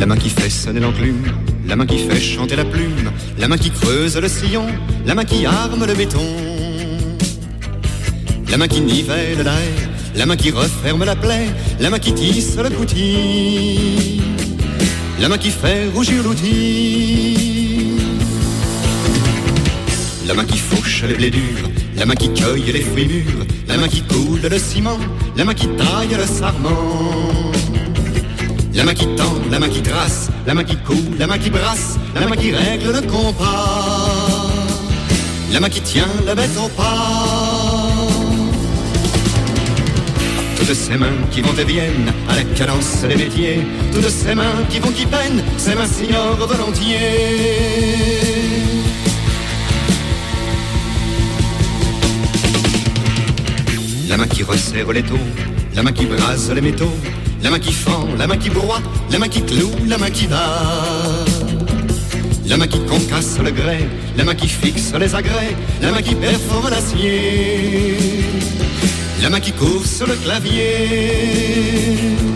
La main qui fait sonner l'enclume, la main qui fait chanter la plume, la main qui creuse le sillon, la main qui arme le béton. La main qui nivelle l'air, la main qui referme la plaie, la main qui tisse le coutil, la main qui fait rougir l'outil. La main qui fauche les blés durs, la main qui cueille les fruits mûrs, la main qui coule le ciment, la main qui taille le sarment. La main qui tend, la main qui trace, la main qui coule, la main qui brasse, la main qui règle le compas, la main qui tient la bête au pas. Toutes ces mains qui vont et viennent à la cadence des métiers, toutes ces mains qui vont qui peinent, ces mains s'ignorent volontiers. La main qui resserre l'étau, la main qui brase les métaux, la main qui fend, la main qui broie, la main qui cloue, la main qui bat. La main qui concasse le grès, la main qui fixe les agrès, la main qui perfore l'acier, la main qui court sur le clavier.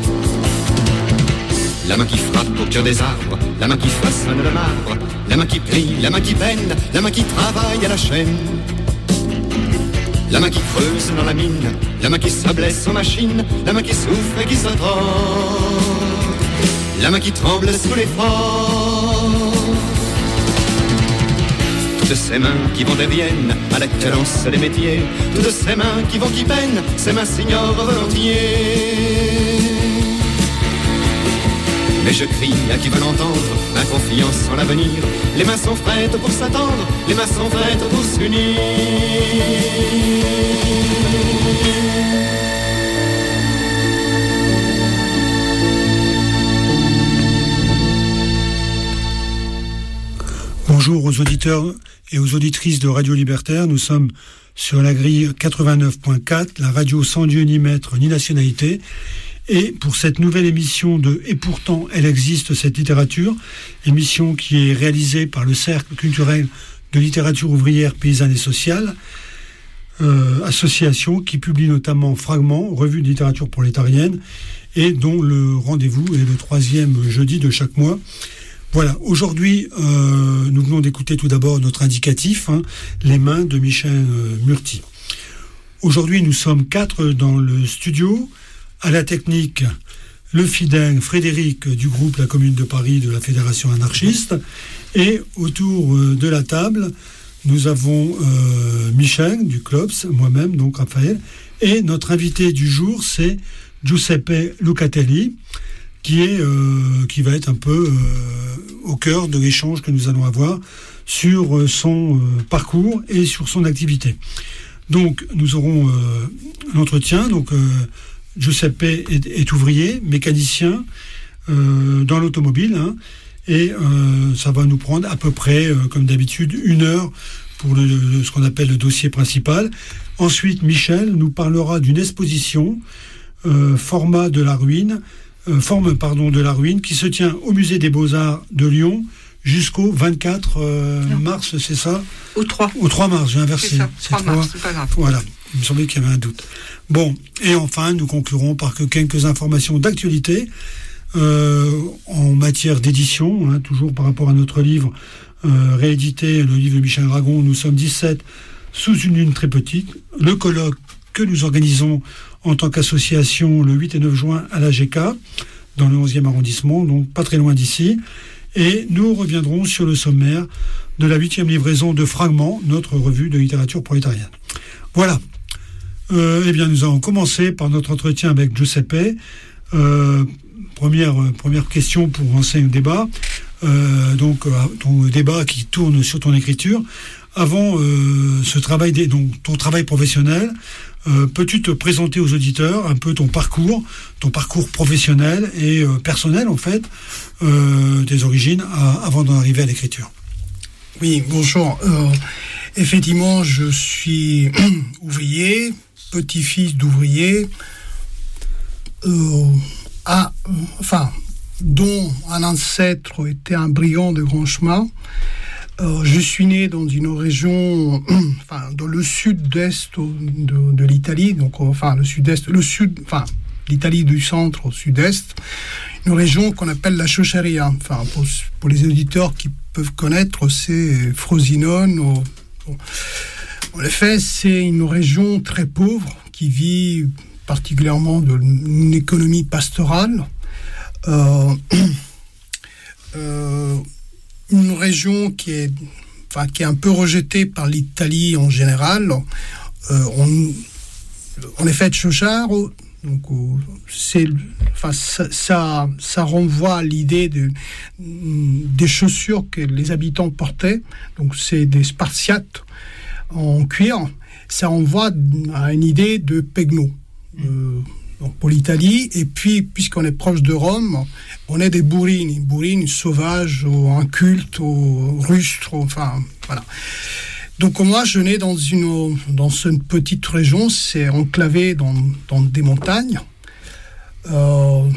La main qui frappe au cœur des arbres, la main qui façonne le marbre, la main qui plie, la main qui peine, la main qui travaille à la chaîne. La main qui creuse dans la mine, la main qui se blesse aux machines, la main qui souffre et qui se tord, la main qui tremble sous l'effort. Toutes ces mains qui vont et viennent à la cadence des métiers, toutes ces mains qui vont qui peinent, ces mains s'ignorent volontiers. Mais je crie à qui veut l'entendre, ma confiance en l'avenir. Les mains sont prêtes pour s'attendre, les mains sont prêtes pour s'unir. Bonjour aux auditeurs et aux auditrices de Radio Libertaire. Nous sommes sur la grille 89.4, la radio sans Dieu ni maître ni nationalité. Et pour cette nouvelle émission de « Et pourtant, elle existe, cette littérature », émission qui est réalisée par le Cercle culturel de littérature ouvrière, paysanne et sociale, association qui publie notamment Fragments, revue de littérature prolétarienne, et dont le rendez-vous est le 3e jeudi de chaque mois. Voilà, aujourd'hui, nous venons d'écouter tout d'abord notre indicatif, Les mains de Michel Murty. Aujourd'hui, nous sommes 4 dans le studio. À la technique, le fidèle Frédéric du groupe La Commune de Paris de la Fédération anarchiste. Et autour de la table, nous avons Michel du CLOPS, moi-même, donc Raphaël. Et notre invité du jour, c'est Giuseppe Lucatelli, qui va être un peu au cœur de l'échange que nous allons avoir sur son parcours et sur son activité. Donc, nous aurons l'entretien. Donc, Giuseppe est ouvrier, mécanicien dans l'automobile, et ça va nous prendre à peu près, comme d'habitude, 1 heure pour ce qu'on appelle le dossier principal. Ensuite, Michel nous parlera d'une exposition, forme de la ruine, qui se tient au Musée des Beaux-Arts de Lyon jusqu'au 24 mars, c'est ça ? Au 3. Au 3 mars, j'ai inversé. C'est ça, 3 mars, c'est pas grave. Voilà, il me semblait qu'il y avait un doute. Bon, et enfin, nous conclurons par quelques informations d'actualité en matière d'édition, toujours par rapport à notre livre réédité, le livre de Michel Dragon. Nous sommes 17 sous une lune très petite. Le colloque que nous organisons en tant qu'association le 8 et 9 juin à l'AGK, dans le 11e arrondissement, donc pas très loin d'ici. Et nous reviendrons sur le sommaire de la 8e livraison de Fragments, notre revue de littérature prolétarienne. Voilà. Eh bien, nous allons commencer par notre entretien avec Giuseppe. Première question pour lancer un débat. Ton débat qui tourne sur ton écriture. Avant ton travail professionnel, peux-tu te présenter aux auditeurs un peu ton parcours professionnel et personnel, en fait, tes origines, avant d'en arriver à l'écriture? Oui, bonjour. Effectivement, je suis ouvrier, petit-fils d'ouvrier, dont un ancêtre était un brigand de grand chemin. Je suis né dans une région, dans le sud-est de l'Italie, l'Italie du centre au sud-est, une région qu'on appelle la Chaucharia. Enfin, pour les auditeurs qui peuvent connaître, c'est Frosinone. En effet, c'est une région très pauvre qui vit particulièrement d'une économie pastorale. Une région qui est un peu rejetée par l'Italie en général. En effet, Chaucharo, donc ça renvoie à l'idée des chaussures que les habitants portaient. Donc c'est des Spartiates en cuir. Ça renvoie à une idée de Pegno. Donc pour l'Italie, et puis puisqu'on est proche de Rome, on est des bourrines sauvages, incultes, rustres, enfin voilà. Donc moi je nais dans cette petite région, c'est enclavé dans des montagnes. Dans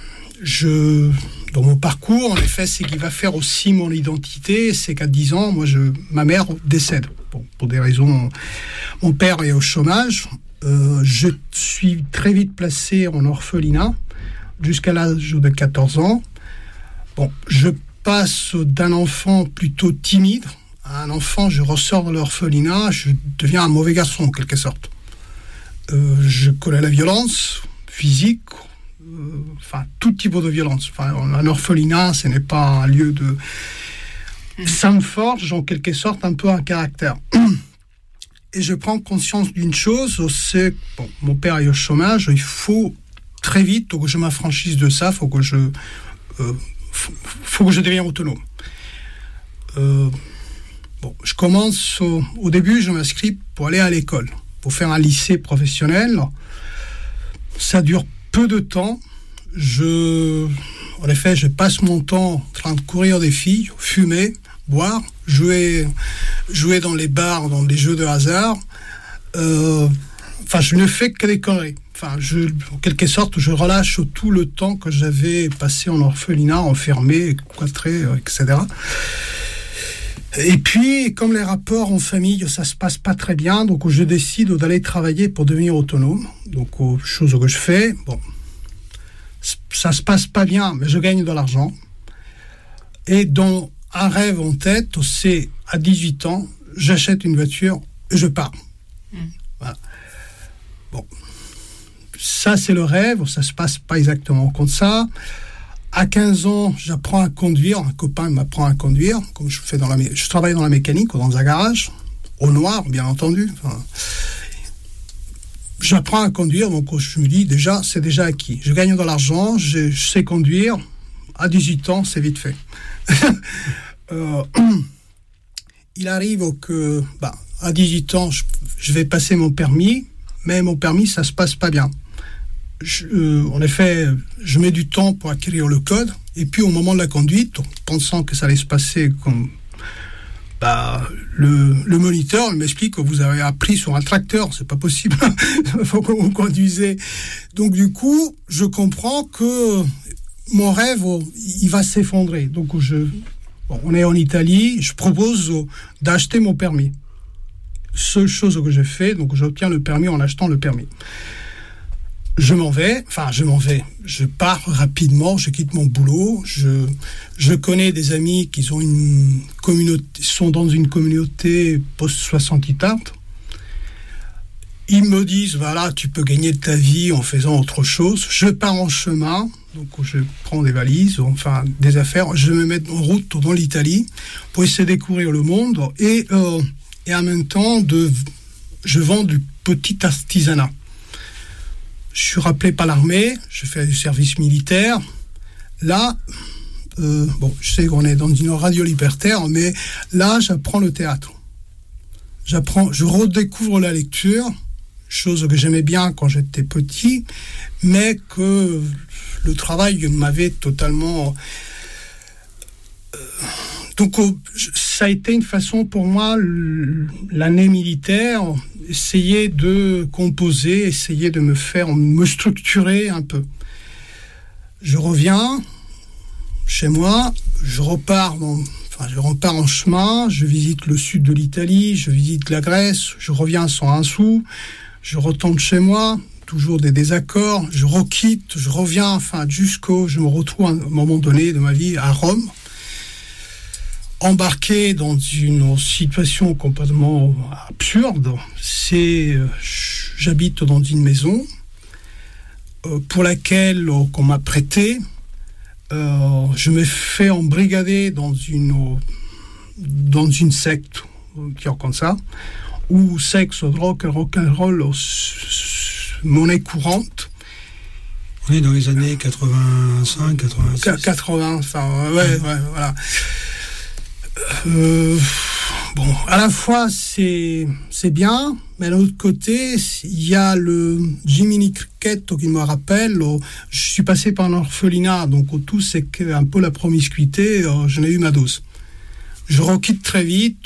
mon parcours, en effet, c'est qui va faire aussi mon identité, c'est qu'à 10 ans, ma mère décède pour des raisons. Mon père est au chômage. Je suis très vite placé en orphelinat jusqu'à l'âge de 14 ans. Bon, je passe d'un enfant plutôt timide à un enfant, je ressors de l'orphelinat, je deviens un mauvais garçon en quelque sorte. Je connais la violence physique, tout type de violence. Un orphelinat, ce n'est pas un lieu de... Ça me forge en quelque sorte un peu un caractère. Et je prends conscience d'une chose, c'est mon père est au chômage, il faut très vite que je m'affranchisse de ça, faut que je devienne autonome. Je commence au début, je m'inscris pour aller à l'école, pour faire un lycée professionnel. Ça dure peu de temps. En effet, je passe mon temps en train de courir des filles, fumer, boire, jouer dans les bars, dans des jeux de hasard. Je ne fais que des conneries. En quelque sorte, je relâche tout le temps que j'avais passé en orphelinat, enfermé, cloîtré, etc. Et puis, comme les rapports en famille, ça se passe pas très bien, donc je décide d'aller travailler pour devenir autonome. Donc, chose que je fais, ça se passe pas bien, mais je gagne de l'argent. Et dans un rêve en tête, c'est à 18 ans, j'achète une voiture et je pars. Voilà. Ça c'est le rêve, ça se passe pas exactement comme ça. À 15 ans, j'apprends à conduire, un copain m'apprend à conduire, comme je travaille dans la mécanique ou dans un garage, au noir bien entendu. J'apprends à conduire, donc je me dis c'est déjà acquis. Je gagne de l'argent, je sais conduire, à 18 ans, c'est vite fait. Il arrive que, à 18 ans, je vais passer mon permis, mais mon permis, ça se passe pas bien. En effet, je mets du temps pour acquérir le code, et puis au moment de la conduite, pensant que ça allait se passer comme... le moniteur m'explique que vous avez appris sur un tracteur, c'est pas possible, il faut que vous conduisez. Donc du coup, je comprends que mon rêve, il va s'effondrer. Donc on est en Italie, je propose d'acheter mon permis. Seule chose que j'ai fait, donc j'obtiens le permis en achetant le permis. Je pars rapidement, je quitte mon boulot, je connais des amis qui sont dans une communauté post-60. Ils me disent, voilà, tu peux gagner ta vie en faisant autre chose. Je pars en chemin, donc je prends des valises, des affaires, je me mets en route dans l'Italie pour essayer de découvrir le monde et en même temps, je vends du petit artisanat. Je suis rappelé par l'armée, je fais du service militaire. Là, je sais qu'on est dans une radio libertaire, mais là, j'apprends le théâtre. Je redécouvre la lecture, chose que j'aimais bien quand j'étais petit, mais que le travail m'avait totalement... Donc, ça a été une façon pour moi, l'année militaire, essayer de composer, essayer de me structurer un peu. Je reviens chez moi, je repars en chemin, je visite le sud de l'Italie, je visite la Grèce, je reviens sans un sou, je retombe chez moi, toujours des désaccords. Je requitte, je reviens, enfin, je me retrouve à un moment donné de ma vie à Rome, embarqué dans une situation complètement absurde. J'habite dans une maison pour laquelle qu'on m'a prêté. Je me fais embrigader dans une secte qui est comme ça, où sexe, drogue, rock'n'roll, monnaie courante. On est dans les années 85, 86. 80, enfin, ouais, voilà. Bon, à la fois, c'est bien, mais d'un autre côté, il y a le Jiminy Cricket qui me rappelle, je suis passé par un orphelinat, donc au tout, c'est un peu la promiscuité, j'en ai eu ma dose. Je requitte très vite,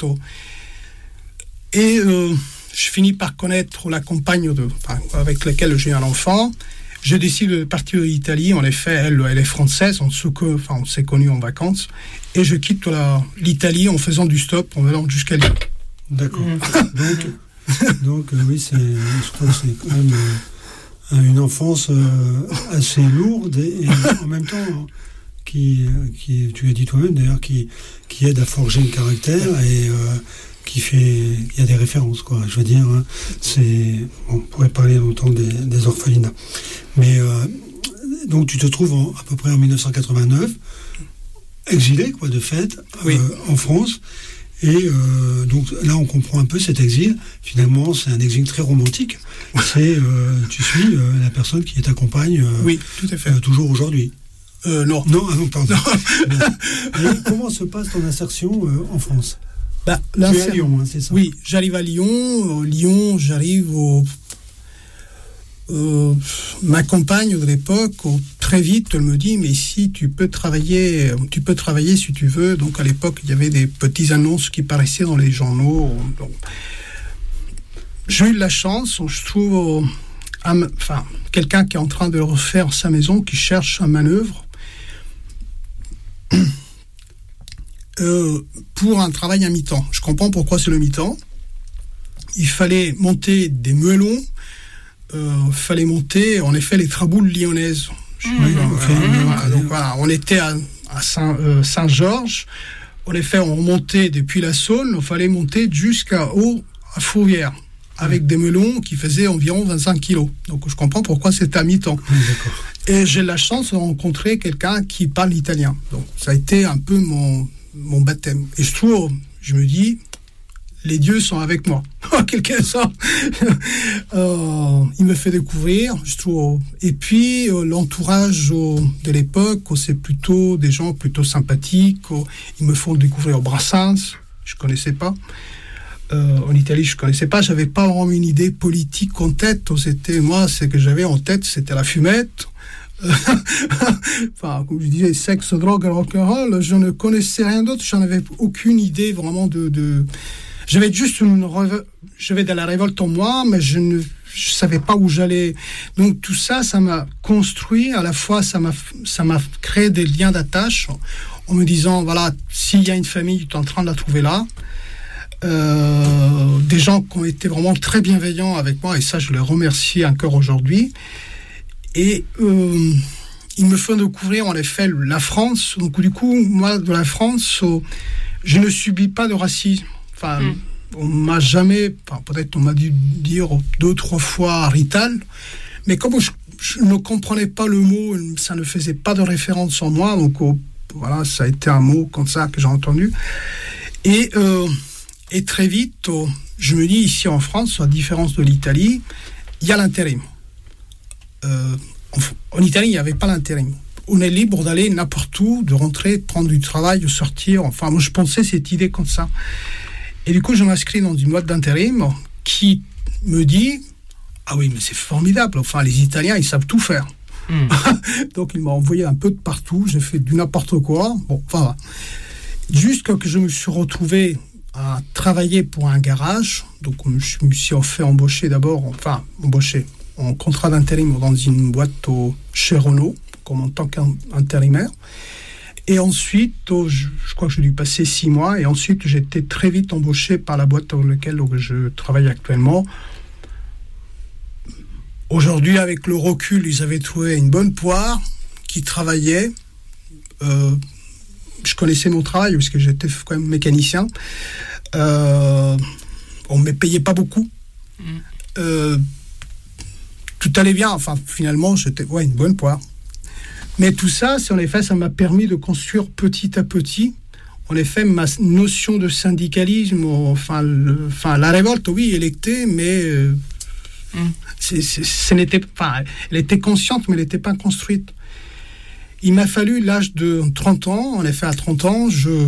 et je finis par connaître la compagne avec laquelle j'ai un enfant. Je décide de partir de l'Italie. En effet, elle est française. On s'est connus en vacances. Et je quitte l'Italie en faisant du stop, en allant jusqu'à Lyon. D'accord. Donc oui, je crois que c'est quand même une enfance assez lourde et en même temps qui, tu l'as dit toi-même d'ailleurs, qui aide à forger le caractère et il y a des références, quoi. Je veux dire, hein, on pourrait parler longtemps des orphelinats. Mais donc tu te trouves à peu près en 1989, exilé, quoi, de fait, oui. En France. Et donc là, on comprend un peu cet exil. Finalement, c'est un exil très romantique. Tu suis la personne qui t'accompagne. Oui, tout à fait. Toujours aujourd'hui. Non. Non, pardon. Et comment se passe ton insertion en France? Tu es à Lyon, hein, c'est ça? Oui, j'arrive à Lyon. Lyon, j'arrive ma compagne de l'époque, très vite, elle me dit, mais ici, tu peux travailler si tu veux. Donc, à l'époque, il y avait des petites annonces qui paraissaient dans les journaux. Donc, j'ai eu de la chance, je trouve, quelqu'un qui est en train de refaire sa maison, qui cherche un manœuvre, pour un travail à mi-temps. Je comprends pourquoi c'est le mi-temps. Il fallait monter des melons, fallait monter, en effet, les traboules lyonnaises. Donc voilà, on était à Saint-Georges. En effet, on montait depuis la Saône, il fallait monter jusqu'à Fourvière, avec des melons qui faisaient environ 25 kilos. Donc je comprends pourquoi c'était à mi-temps. D'accord. Et j'ai la chance de rencontrer quelqu'un qui parle italien. Donc ça a été un peu mon baptême. Et je me dis, les dieux sont avec moi, en quelque sorte. Il me fait découvrir, je trouve. Et puis, l'entourage de l'époque, c'est plutôt des gens plutôt sympathiques. Ils me font découvrir Brassens, je ne connaissais pas. En Italie, je ne connaissais pas. Je n'avais pas vraiment une idée politique en tête. Ce que j'avais en tête, c'était la fumette. Comme je disais, sexe, drogue, rock'n'roll, je ne connaissais rien d'autre, j'en avais aucune idée vraiment j'avais juste j'avais de la révolte en moi, mais je savais pas où j'allais. Donc tout ça, ça m'a construit, à la fois ça m'a créé des liens d'attache, en me disant, voilà, s'il y a une famille, tu es en train de la trouver là. Des gens qui ont été vraiment très bienveillants avec moi, et ça je les remercie encore aujourd'hui. Et il me fait découvrir en effet la France. Donc du coup, moi, de la France, je ne subis pas de racisme. On m'a jamais, peut-être on m'a dû dire 2-3 fois Rital, mais comme je ne comprenais pas le mot, ça ne faisait pas de référence en moi, donc voilà, ça a été un mot comme ça que j'ai entendu. Et très vite, je me dis, ici en France, à différence de l'Italie, il y a l'intérim. En Italie, il n'y avait pas l'intérim. On est libre d'aller n'importe où, de rentrer, prendre du travail, de sortir. Enfin, moi, je pensais cette idée comme ça. Et du coup, je m'inscris dans une boîte d'intérim qui me dit, ah oui, mais c'est formidable. Enfin, les Italiens, ils savent tout faire. Donc, il m'a envoyé un peu de partout. J'ai fait du n'importe quoi. Bon, enfin, jusqu'à que je me suis retrouvé à travailler pour un garage. Donc, je me suis fait embaucher en contrat d'intérim dans une boîte chez Renault, comme en tant qu'intérimaire. Et ensuite, je crois que j'ai dû passer 6 mois, et ensuite j'ai été très vite embauché par la boîte dans laquelle je travaille actuellement. Aujourd'hui, avec le recul, ils avaient trouvé une bonne poire qui travaillait. Je connaissais mon travail parce que j'étais quand même mécanicien. On ne me payait pas beaucoup. Tout allait bien. Enfin, finalement, j'étais une bonne poire. Mais tout ça, en effet, ça m'a permis de construire petit à petit. En effet, ma notion de syndicalisme, la révolte, oui, elle était, mais elle était consciente, mais elle n'était pas construite. Il m'a fallu l'âge de 30 ans. En effet, à 30 ans, je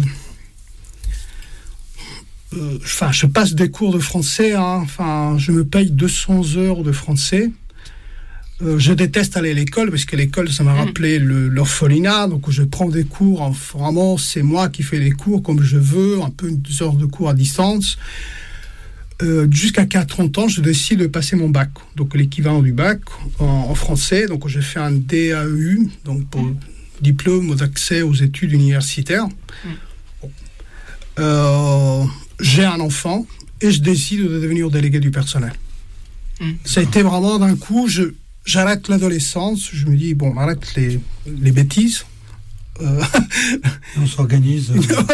passe des cours de français. Je me paye 200 heures de français. Je déteste aller à l'école parce que l'école, ça m'a rappelé l'orphelinat. Donc, je prends des cours. Vraiment, c'est moi qui fais les cours comme je veux, un peu 2 heures de cours à distance. Jusqu'à 30 ans, je décide de passer mon bac. Donc, l'équivalent du bac en français. Donc, j'ai fait un DAEU, donc pour diplôme d'accès aux études universitaires. J'ai un enfant et je décide de devenir délégué du personnel. Ça a été vraiment d'un coup, j'arrête l'adolescence, je me dis, bon, arrête les bêtises. On s'organise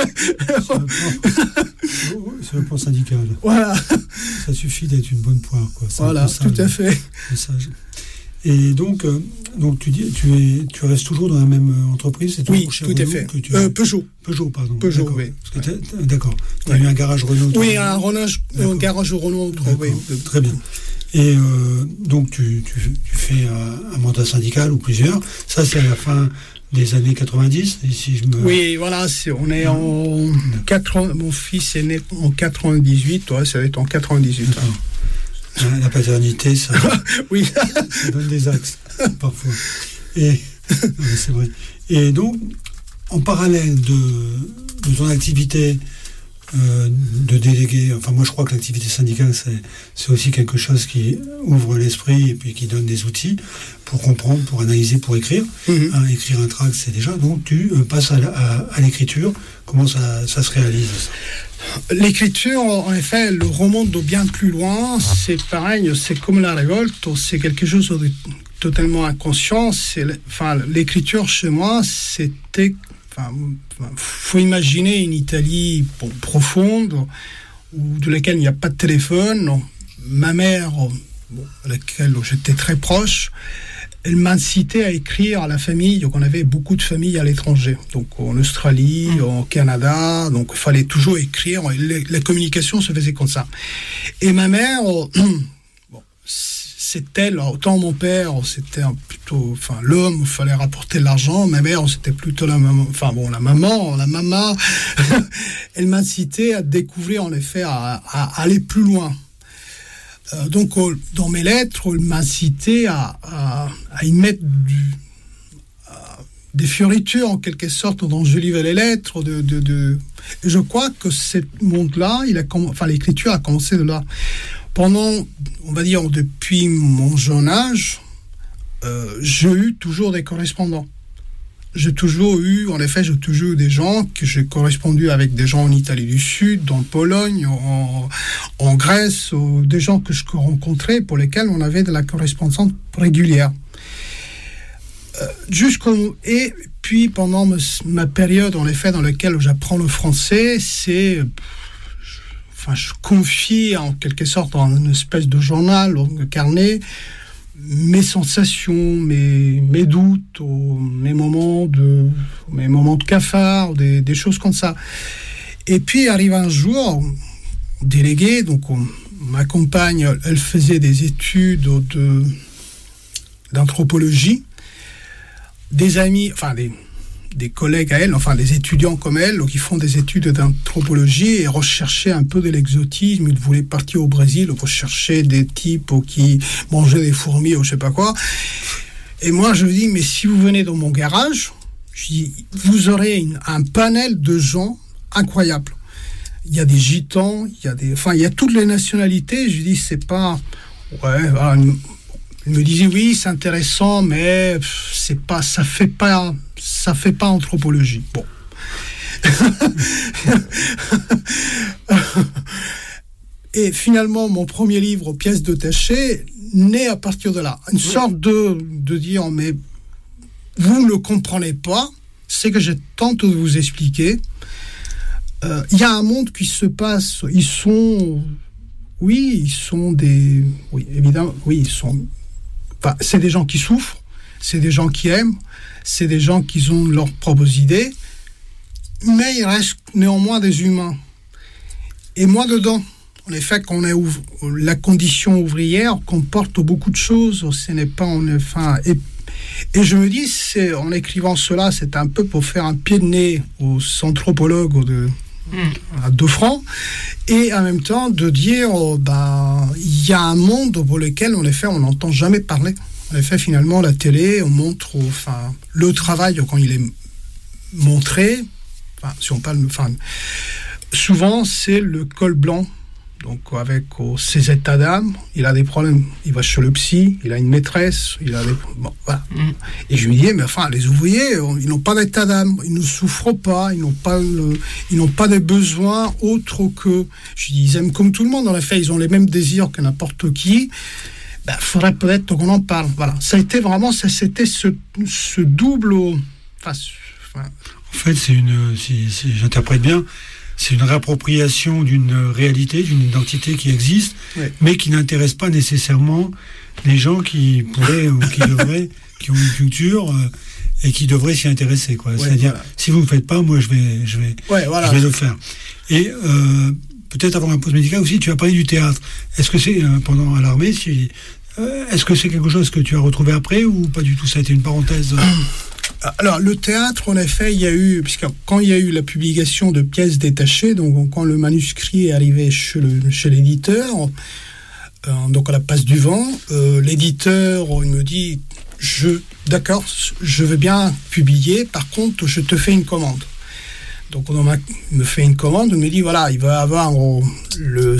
sur le plan syndical. Voilà. Ça suffit d'être une bonne poire, quoi. Voilà, tout à fait. Message. Et donc tu dis, tu restes toujours dans la même entreprise, c'est oui, tout à fait. Peugeot. Peugeot, pardon. Peugeot, d'accord. Oui. D'accord. Tu as eu un garage Renault. Oui, un garage Renault. Oui. Très bien. Et donc tu fais un mandat syndical ou plusieurs. Ça, c'est à la fin des années 90, si je me... Oui, voilà, on est en 80. Mon fils est né en 98, ça va être en 98. La paternité, ça, oui. Ça donne des axes, parfois. Et c'est vrai. Et donc, en parallèle de ton activité de délégué, enfin moi je crois que l'activité syndicale c'est aussi quelque chose qui ouvre l'esprit et puis qui donne des outils pour comprendre, pour analyser, pour écrire. Écrire un tract, c'est déjà. Donc tu passes à l'écriture. Comment ça se réalise, ça? L'écriture, en effet, le remonte de bien plus loin. C'est pareil, c'est comme la révolte, c'est quelque chose de totalement inconscient. L'écriture chez moi, c'était... faut imaginer une Italie profonde, de laquelle il n'y a pas de téléphone. Ma mère, à laquelle j'étais très proche, elle m'incitait à écrire à la famille. Donc on avait beaucoup de familles à l'étranger, donc en Australie, au Canada. Donc il fallait toujours écrire. La communication se faisait comme ça. Et ma mère, c'était autant mon père, c'était plutôt, l'homme, il fallait rapporter de l'argent. Ma mère, c'était plutôt la maman. La maman, elle m'incitait à découvrir, en effet, à aller plus loin. Donc, dans mes lettres, elle m'incitait à y mettre des fioritures, en quelque sorte, dont je livrais les lettres. Et je crois que ce monde-là, l'écriture a commencé de là. Pendant, on va dire, depuis mon jeune âge, j'ai eu toujours des correspondants. J'ai toujours eu des gens que j'ai correspondu avec des gens en Italie du Sud, en Pologne, en Grèce, des gens que je rencontrais pour lesquels on avait de la correspondance régulière. Et puis pendant ma période, en effet, dans laquelle j'apprends le français, je confie en quelque sorte dans une espèce de journal, un carnet, mes sensations, mes doutes, mes moments de cafard, des choses comme ça. Et puis arrive un jour, délégué, donc ma compagne, elle faisait des études d'anthropologie, des amis, des collègues à elle, des étudiants comme elle, qui font des études d'anthropologie et recherchaient un peu de l'exotisme. Ils voulaient partir au Brésil, rechercher des types qui mangeaient des fourmis ou je sais pas quoi. Et moi, je dis, mais si vous venez dans mon garage, je dis, vous aurez un panel de gens incroyables. Il y a des gitans, il y a toutes les nationalités. Je dis, c'est pas... Ouais, voilà. Il me disait, oui, c'est intéressant, mais ça fait pas anthropologie. Bon. Et finalement, mon premier livre, Pièces détachées, naît à partir de là. Une sorte de dire, mais vous ne comprenez pas, c'est que je tente de vous expliquer. Il y a un monde qui se passe, c'est des gens qui souffrent, c'est des gens qui aiment, c'est des gens qui ont leurs propres idées, mais ils restent néanmoins des humains. Et moi dedans, en effet, la condition ouvrière comporte beaucoup de choses, ce n'est pas et je me dis, en écrivant cela, c'est un peu pour faire un pied de nez aux anthropologues à 2 francs, et en même temps de dire, il y a un monde pour lequel, en effet, on n'entend jamais parler. En effet, finalement, la télé, on montre, le travail, quand il est montré, si on parle, souvent, c'est le col blanc. Donc, avec ses états d'âme, il a des problèmes. Il va chez le psy, il a une maîtresse, voilà. Et je me disais, mais les ouvriers, ils n'ont pas d'état d'âme, ils ne souffrent pas, ils n'ont pas de besoins autres que. Je dis, ils aiment comme tout le monde, en effet, ils ont les mêmes désirs que n'importe qui. Il faudrait peut-être qu'on en parle. Voilà. Ça a été vraiment, c'était ce double. En fait, si j'interprète bien, c'est une réappropriation d'une réalité, d'une identité qui existe, mais qui n'intéresse pas nécessairement les gens qui pourraient ou qui devraient, qui ont une culture et qui devraient s'y intéresser, quoi. C'est-à-dire, si vous ne le faites pas, moi je vais le faire. Et peut-être avant la pause médicale aussi, tu as parlé du théâtre. Est-ce que c'est pendant à l'armée, est-ce que c'est quelque chose que tu as retrouvé après ou pas du tout? Ça a été une parenthèse. Alors, le théâtre, en effet, puisque quand il y a eu la publication de Pièces détachées, donc quand le manuscrit est arrivé chez l'éditeur, donc à la Passe du Vent, l'éditeur, il me dit, d'accord, je veux bien publier, par contre, je te fais une commande. Donc, on me fait une commande, on me dit, voilà, il va avoir le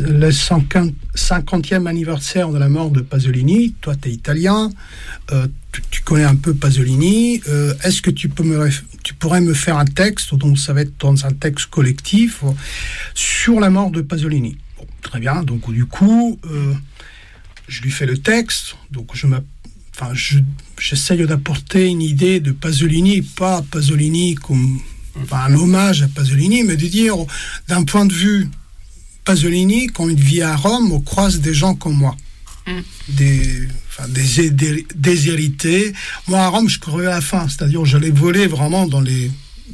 50e anniversaire de la mort de Pasolini, toi, tu es italien, tu connais un peu Pasolini, est-ce que tu pourrais me faire un texte, donc ça va être dans un texte collectif, sur la mort de Pasolini. Bon, très bien, donc du coup, je lui fais le texte, donc j'essaye d'apporter une idée de Pasolini, pas Pasolini comme un hommage à Pasolini, mais de dire, d'un point de vue Pasolini, quand il vit à Rome, on croise des gens comme moi. Des hérités. Moi, à Rome, je courais à la faim, c'est-à-dire j'allais voler vraiment dans les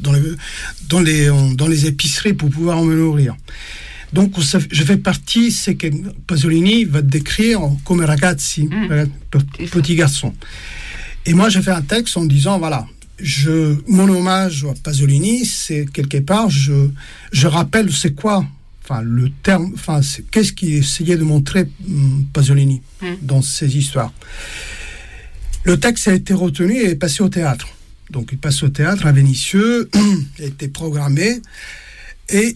épiceries pour pouvoir me nourrir. Donc, je fais partie, c'est que Pasolini va décrire comme ragazzi, petit garçon. Et moi, j'ai fait un texte en disant, voilà, mon hommage à Pasolini, c'est quelque part, je rappelle c'est quoi, le terme, qu'est-ce qu'il essayait de montrer Pasolini dans ses histoires. Le texte a été retenu et est passé au théâtre. Donc il passe au théâtre à Vénissieux, il a été programmé et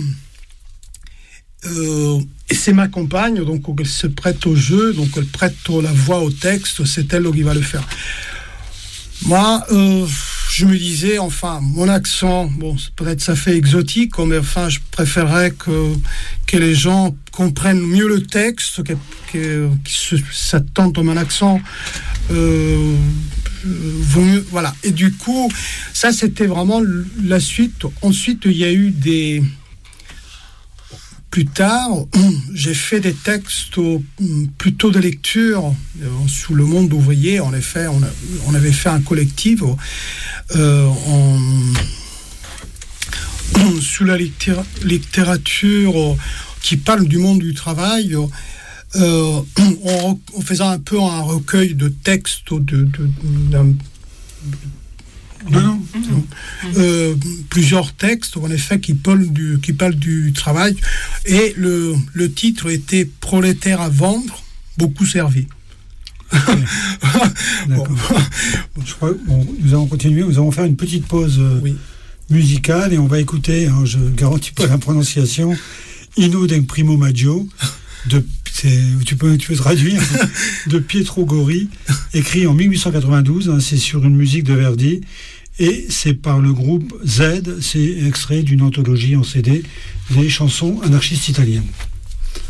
c'est ma compagne, donc elle se prête au jeu, donc elle prête la voix au texte, c'est elle qui va le faire. Moi, je me disais, mon accent, peut-être ça fait exotique, mais je préférerais que les gens comprennent mieux le texte, qu'ils s'attendent à mon accent. Voilà. Et du coup, ça, c'était vraiment la suite. Ensuite, il y a eu plus tard, j'ai fait des textes plutôt de lecture sous le monde ouvrier. En effet, on avait fait un collectif sous la littérature qui parle du monde du travail, en faisant un peu un recueil de textes plusieurs textes en effet qui parlent du travail, et le titre était Prolétaire à vendre, beaucoup servi. Je crois, nous allons continuer, nous allons faire une petite pause musicale et on va écouter, je ne garantis pas la prononciation, Inno del Primo Maggio, tu peux traduire, de Pietro Gori, écrit en 1892, c'est sur une musique de Verdi, et c'est par le groupe Z, c'est extrait d'une anthologie en CD, des chansons anarchistes italiennes.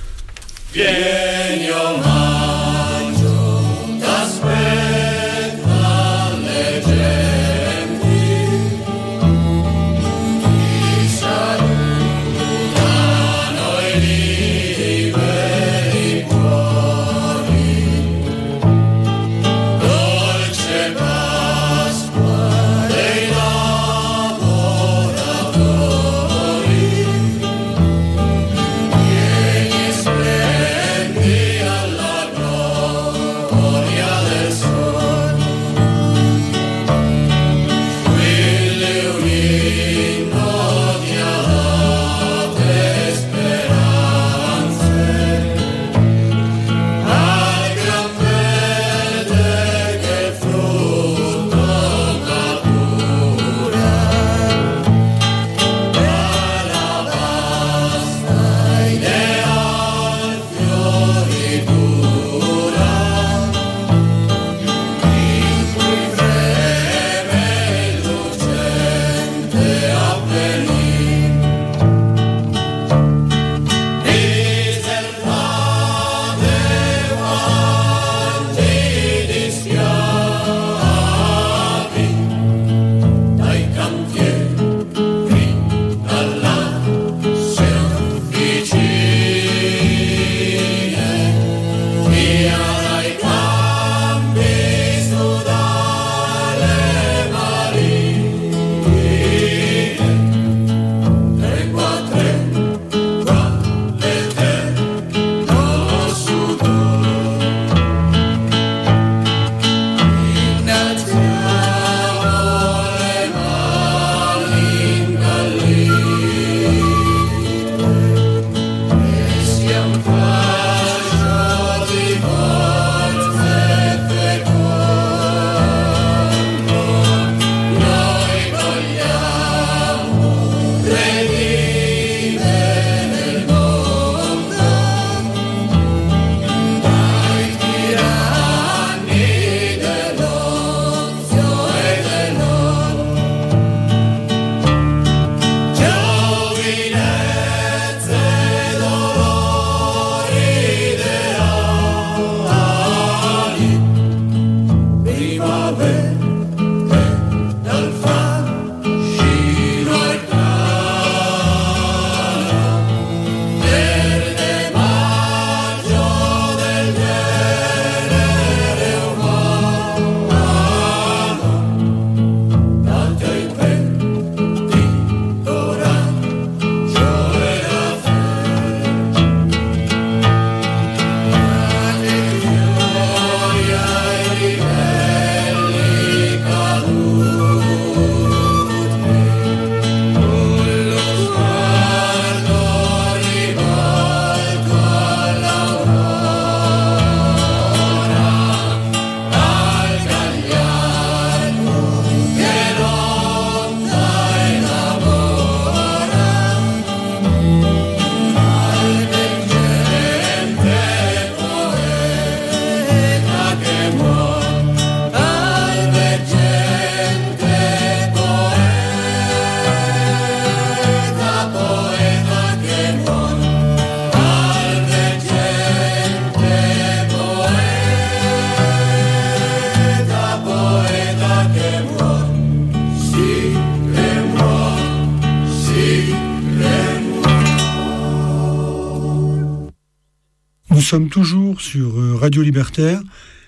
Nous sommes toujours sur Radio Libertaire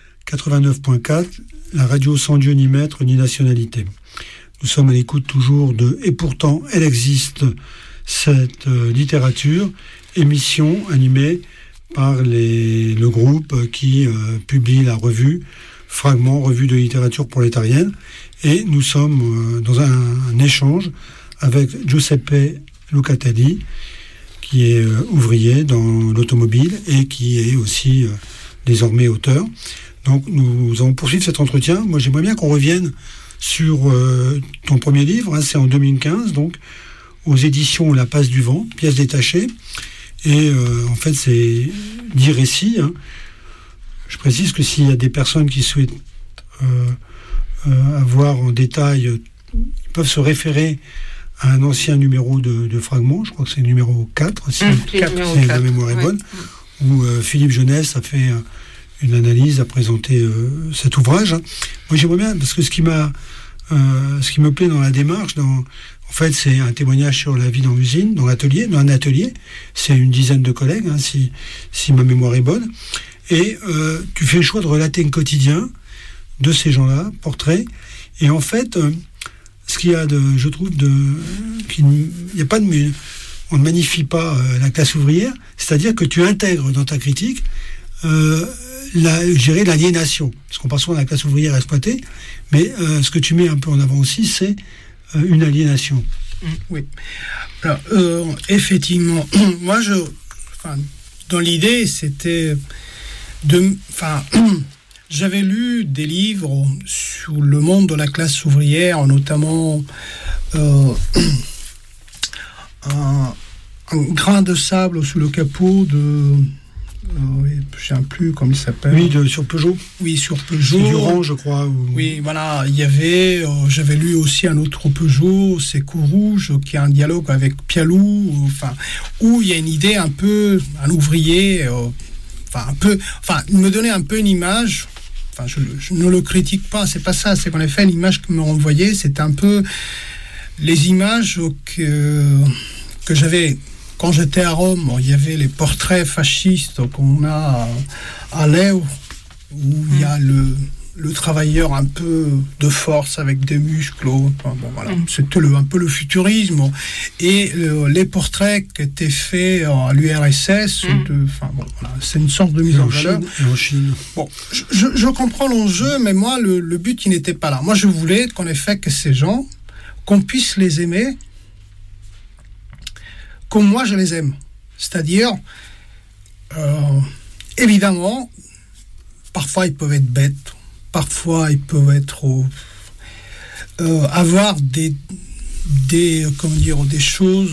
89.4, la radio sans Dieu ni maître ni nationalité. Nous sommes à l'écoute toujours de « Et pourtant, elle existe », cette littérature, émission animée par le groupe qui publie la revue Fragments, revue de littérature prolétarienne. Et nous sommes dans un échange avec Giuseppe Lucatelli, qui est ouvrier dans l'automobile et qui est aussi désormais auteur. Donc nous allons poursuivre cet entretien. Moi j'aimerais bien qu'on revienne sur ton premier livre, hein, c'est en 2015, donc aux éditions La Passe du Vent, pièces détachées. Et en fait c'est 10 récits. Hein. Je précise que s'il y a des personnes qui souhaitent avoir en détail, ils peuvent se référer à un ancien numéro de Fragments, je crois que c'est le numéro 4, si la mémoire est bonne, où Philippe Jeunesse a fait une analyse, a présenté cet ouvrage. Moi, j'aimerais bien, parce que ce qui me plaît dans la démarche, en fait, c'est un témoignage sur la vie dans l'usine, dans un atelier. C'est une dizaine de collègues, si ma mémoire est bonne. Et tu fais le choix de relater un quotidien de ces gens-là, portrait. Et en fait, ce qu'il y a je trouve, il n'y a pas on ne magnifie pas la classe ouvrière, c'est-à-dire que tu intègres dans ta critique l'aliénation. Parce qu'on parle souvent de la classe ouvrière exploitée, mais ce que tu mets un peu en avant aussi, c'est une aliénation. Oui. Alors, effectivement, moi, dans l'idée, c'était j'avais lu des livres sur le monde de la classe ouvrière, notamment un grain de sable sous le capot de... je ne sais plus comment il s'appelle. Oui, sur Peugeot. Oui, sur Peugeot. C'est Durand, je crois. Oui, voilà. Il y avait... j'avais lu aussi un autre Peugeot, c'est Courrouge, qui a un dialogue avec Pialou, où il y a une idée un peu... Un ouvrier... il me donnait un peu une image... je ne le critique pas, c'est pas ça. C'est qu'en effet, l'image que me renvoyait, c'était un peu les images que j'avais quand j'étais à Rome. Bon, il y avait les portraits fascistes qu'on a à l'Èvre, où il y a le travailleur un peu de force avec des muscles. Voilà. C'était un peu le futurisme. Et les portraits qui étaient faits à l'URSS, c'est une sorte de mise en valeur. En Chine. Bon, je comprends l'enjeu, mais moi, le but, il n'était pas là. Moi, je voulais qu'en effet, que ces gens, qu'on puisse les aimer comme moi, je les aime. C'est-à-dire, évidemment, parfois, ils peuvent être bêtes. Parfois, ils peuvent être avoir des choses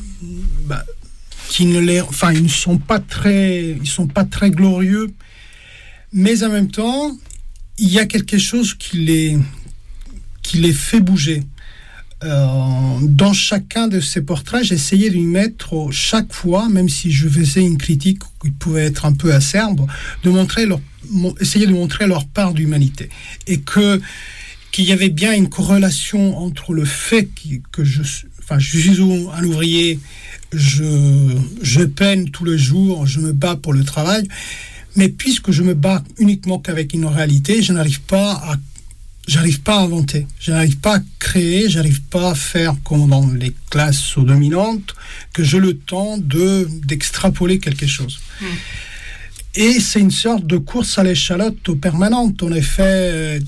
qui ils ne sont pas très glorieux, mais en même temps, il y a quelque chose qui les fait bouger. Dans chacun de ces portraits, j'essayais de lui mettre chaque fois, même si je faisais une critique qui pouvait être un peu acerbe, essayer de montrer leur part d'humanité, et qu'il y avait bien une corrélation entre le fait que je suis un ouvrier, je peine tous les jours, je me bats pour le travail, mais puisque je me bats uniquement qu'avec une réalité, je n'arrive pas à inventer, je n'arrive pas à créer, j'arrive pas à faire comme dans les classes dominantes, que j'ai le temps d'extrapoler quelque chose. Et c'est une sorte de course à l'échalote permanente, en effet.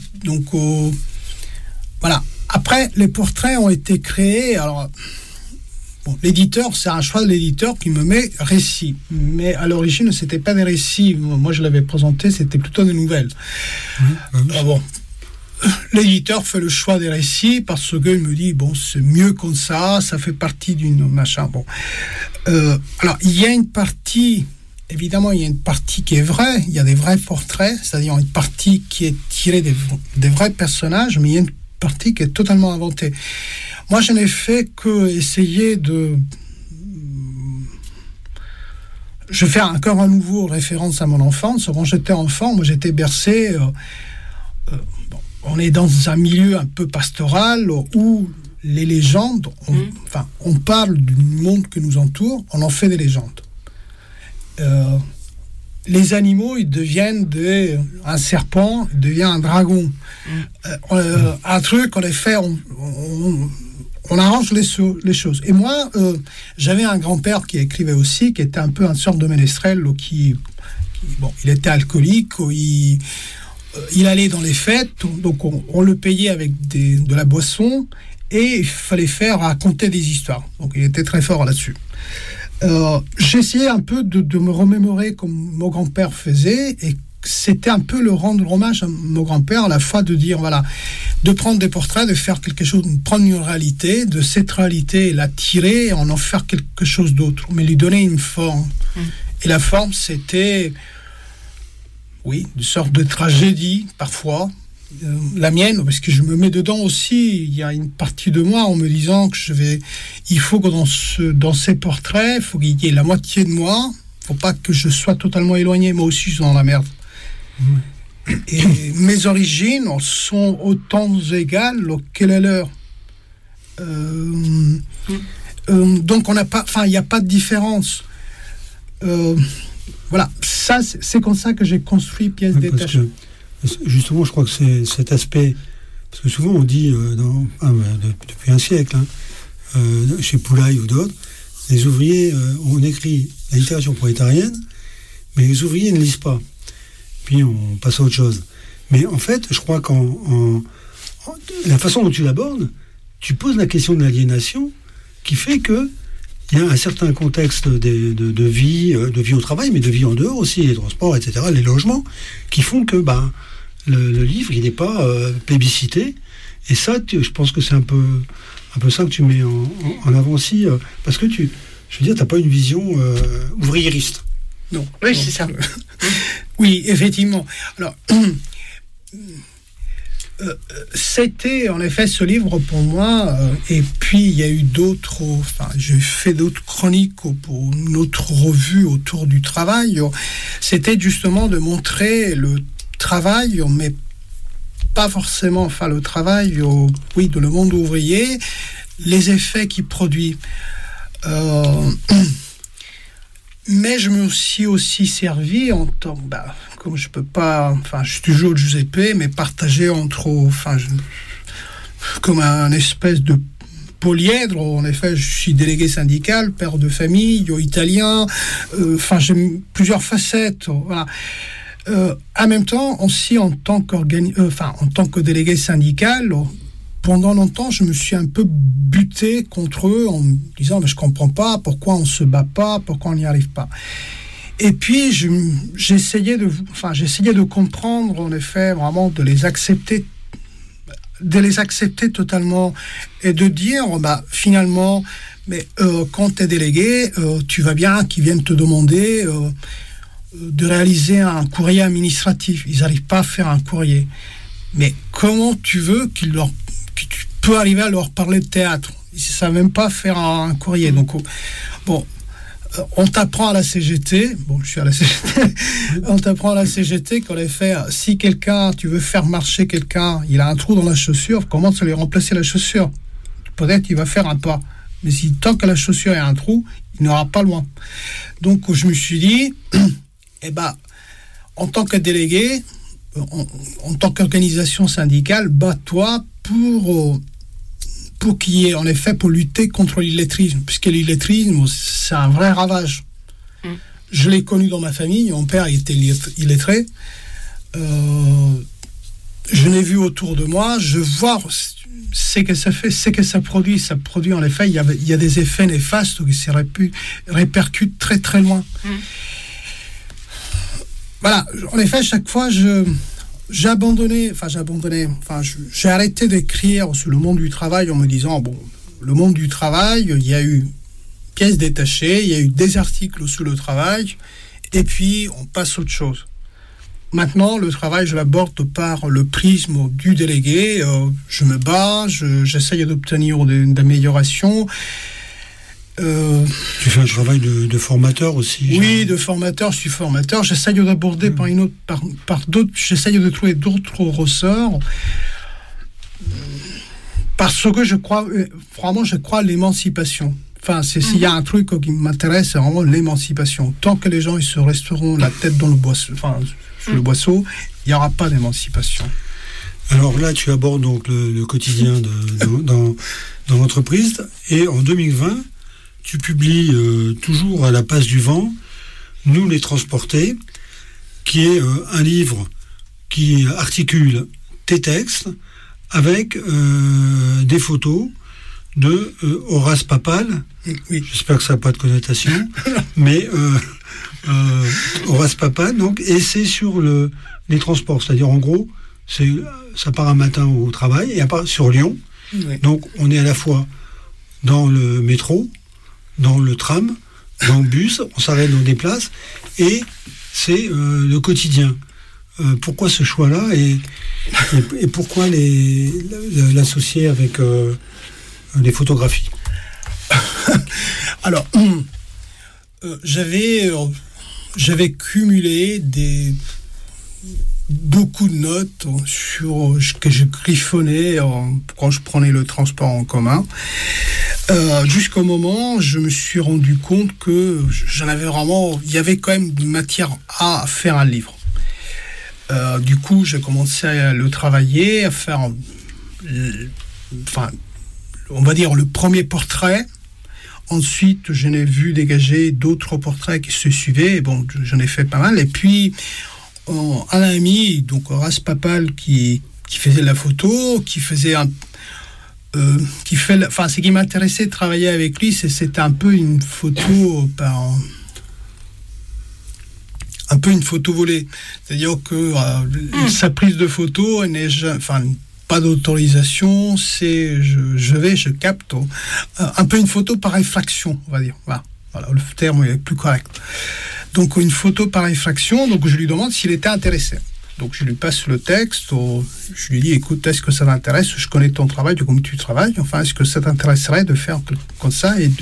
Voilà. Après, les portraits ont été créés. Alors, l'éditeur, c'est un choix de l'éditeur qui me met récits. Mais à l'origine, c'était pas des récits. Moi, je l'avais présenté, c'était plutôt des nouvelles. L'éditeur fait le choix des récits parce qu'il me dit, c'est mieux comme ça fait partie d'une machin. Alors, il y a une partie, évidemment, il y a une partie qui est vraie, il y a des vrais portraits, c'est-à-dire une partie qui est tirée des vrais personnages, mais il y a une partie qui est totalement inventée. Moi, je n'ai fait que essayer de... Je fais encore à nouveau référence à mon enfance. Quand j'étais enfant, moi, j'étais bercé... on est dans un milieu un peu pastoral où les légendes, on parle du monde qui nous entoure, on en fait des légendes. Les animaux, ils deviennent un serpent, il devient un dragon. Un truc, en effet, on arrange les choses. Et moi, j'avais un grand-père qui écrivait aussi, qui était un peu une sorte de ménestrel, il était alcoolique, il allait dans les fêtes, donc on le payait avec de la boisson, et il fallait raconter des histoires. Donc il était très fort là-dessus. J'essayais un peu de me remémorer comme mon grand-père faisait, et c'était un peu le rendre hommage à mon grand-père, à la fois de dire, de prendre des portraits, de faire quelque chose, de prendre une réalité, de cette réalité, la tirer, et en faire quelque chose d'autre, mais lui donner une forme. Et la forme, c'était... Oui, une sorte de tragédie, parfois. La mienne, parce que je me mets dedans aussi. Il y a une partie de moi en me disant que il faut que dans ces portraits, il faut qu'il y ait la moitié de moi, faut pas que je sois totalement éloigné. Moi aussi, je suis dans la merde. Et mes origines sont autant égales que les leurs. Donc il n'y a pas de différence. Voilà, ça c'est comme ça que j'ai construit Pièces détachées. Justement, je crois que c'est cet aspect, parce que souvent on dit depuis un siècle, chez Poulaille ou d'autres, les ouvriers, on écrit la littérature prolétarienne, mais les ouvriers ne lisent pas. Puis on passe à autre chose. Mais en fait, je crois la façon dont tu l'abordes, tu poses la question de l'aliénation, qui fait que il y a un certain contexte de vie au travail, mais de vie en dehors aussi, les transports, etc., les logements, qui font que le livre, il n'est pas plébiscité. Et ça, je pense que c'est un peu ça que tu mets en avant aussi, parce que tu n'as pas une vision ouvriériste. Non. Oui, c'est ça. Oui, effectivement. Alors, c'était en effet ce livre pour moi, et puis il y a eu d'autres, j'ai fait d'autres chroniques pour une autre revue autour du travail. C'était justement de montrer le travail, mais pas forcément le travail, de le monde ouvrier, les effets qu'il produit. Mais je me suis aussi servi en tant que, comme je peux pas, je suis toujours Giuseppe, mais partagé comme un espèce de polyèdre. En effet, je suis délégué syndical, père de famille, italien, j'ai plusieurs facettes. Voilà. En même temps, aussi en tant que délégué syndical, pendant longtemps, je me suis un peu buté contre eux en me disant mais je comprends pas pourquoi on se bat pas, pourquoi on n'y arrive pas. Et puis j'essayais de comprendre en effet vraiment de les accepter totalement et de dire finalement mais quand tu es délégué, tu vas bien qu'ils viennent te demander de réaliser un courrier administratif. Ils n'arrivent pas à faire un courrier. Mais comment tu veux que tu peux arriver à leur parler de théâtre? Ils ne savent même pas faire un courrier. Donc, on t'apprend à la CGT, je suis à la CGT, on t'apprend à la CGT qu'en effet, si tu veux faire marcher quelqu'un, il a un trou dans la chaussure, comment tu lui remplacer la chaussure? Peut-être qu'il va faire un pas. Mais tant que la chaussure a un trou, il n'ira pas loin. Donc, je me suis dit, en tant que délégué, en tant qu'organisation syndicale, bats-toi pour qu'il y ait, en effet, pour lutter contre l'illettrisme, puisque l'illettrisme, c'est un vrai ravage. Je l'ai connu dans ma famille, mon père était illettré, je l'ai vu autour de moi, je vois ce que ça fait, ce que ça produit en effet, il y a des effets néfastes qui se répercutent très très loin. Voilà, en effet, chaque fois, j'ai arrêté d'écrire sur le monde du travail en me disant, le monde du travail, il y a eu Pièces détachées, il y a eu des articles sur le travail, et puis on passe à autre chose. Maintenant, le travail, je l'aborde par le prisme du délégué, je me bats, j'essaye d'obtenir d'améliorations. Tu fais un travail de formateur aussi? Oui, de formateur, je suis formateur. J'essaye d'aborder par d'autres, j'essaye de trouver d'autres ressorts. Parce que je crois à l'émancipation. S'il y a un truc qui m'intéresse, c'est vraiment l'émancipation. Tant que les gens ils se resteront la tête dans le boisseau, sur le boisseau, il n'y aura pas d'émancipation. Alors là, tu abordes donc le quotidien dans l'entreprise. Et en 2020, tu publies toujours à la Passe du Vent, Nous les transportés, qui est un livre qui articule tes textes avec des photos de Horace Papal. Oui. J'espère que ça n'a pas de connotation, mais Horace Papal, donc, et c'est sur les transports, c'est-à-dire en gros, ça part un matin au travail et sur Lyon. Oui. Donc on est à la fois dans le métro, dans le tram, dans le bus, on s'arrête, on déplace, et c'est le quotidien. Pourquoi ce choix-là et pourquoi l'associer avec les photographies? Alors, j'avais j'avais cumulé beaucoup de notes que je griffonnais quand je prenais le transport en commun. Jusqu'au moment où je me suis rendu compte que il y avait quand même de matière à faire un livre. Du coup, j'ai commencé à le travailler, à faire, on va dire, le premier portrait. Ensuite, j'en ai vu dégager d'autres portraits qui se suivaient. Bon, j'en ai fait pas mal. Et puis, un ami, donc Horace Papal, qui faisait la photo, ce qui m'intéressait de travailler avec lui, c'était un peu une photo une photo volée. C'est-à-dire que sa prise de photo, pas d'autorisation, c'est je capte. Un peu une photo par effraction, on va dire. Voilà, le terme est plus correct. Donc une photo par effraction, donc je lui demande s'il était intéressé. Donc je lui passe le texte, je lui dis, écoute, est-ce que ça t'intéresse? Je connais ton travail, de comment tu travailles, enfin, est-ce que ça t'intéresserait de faire comme ça? Et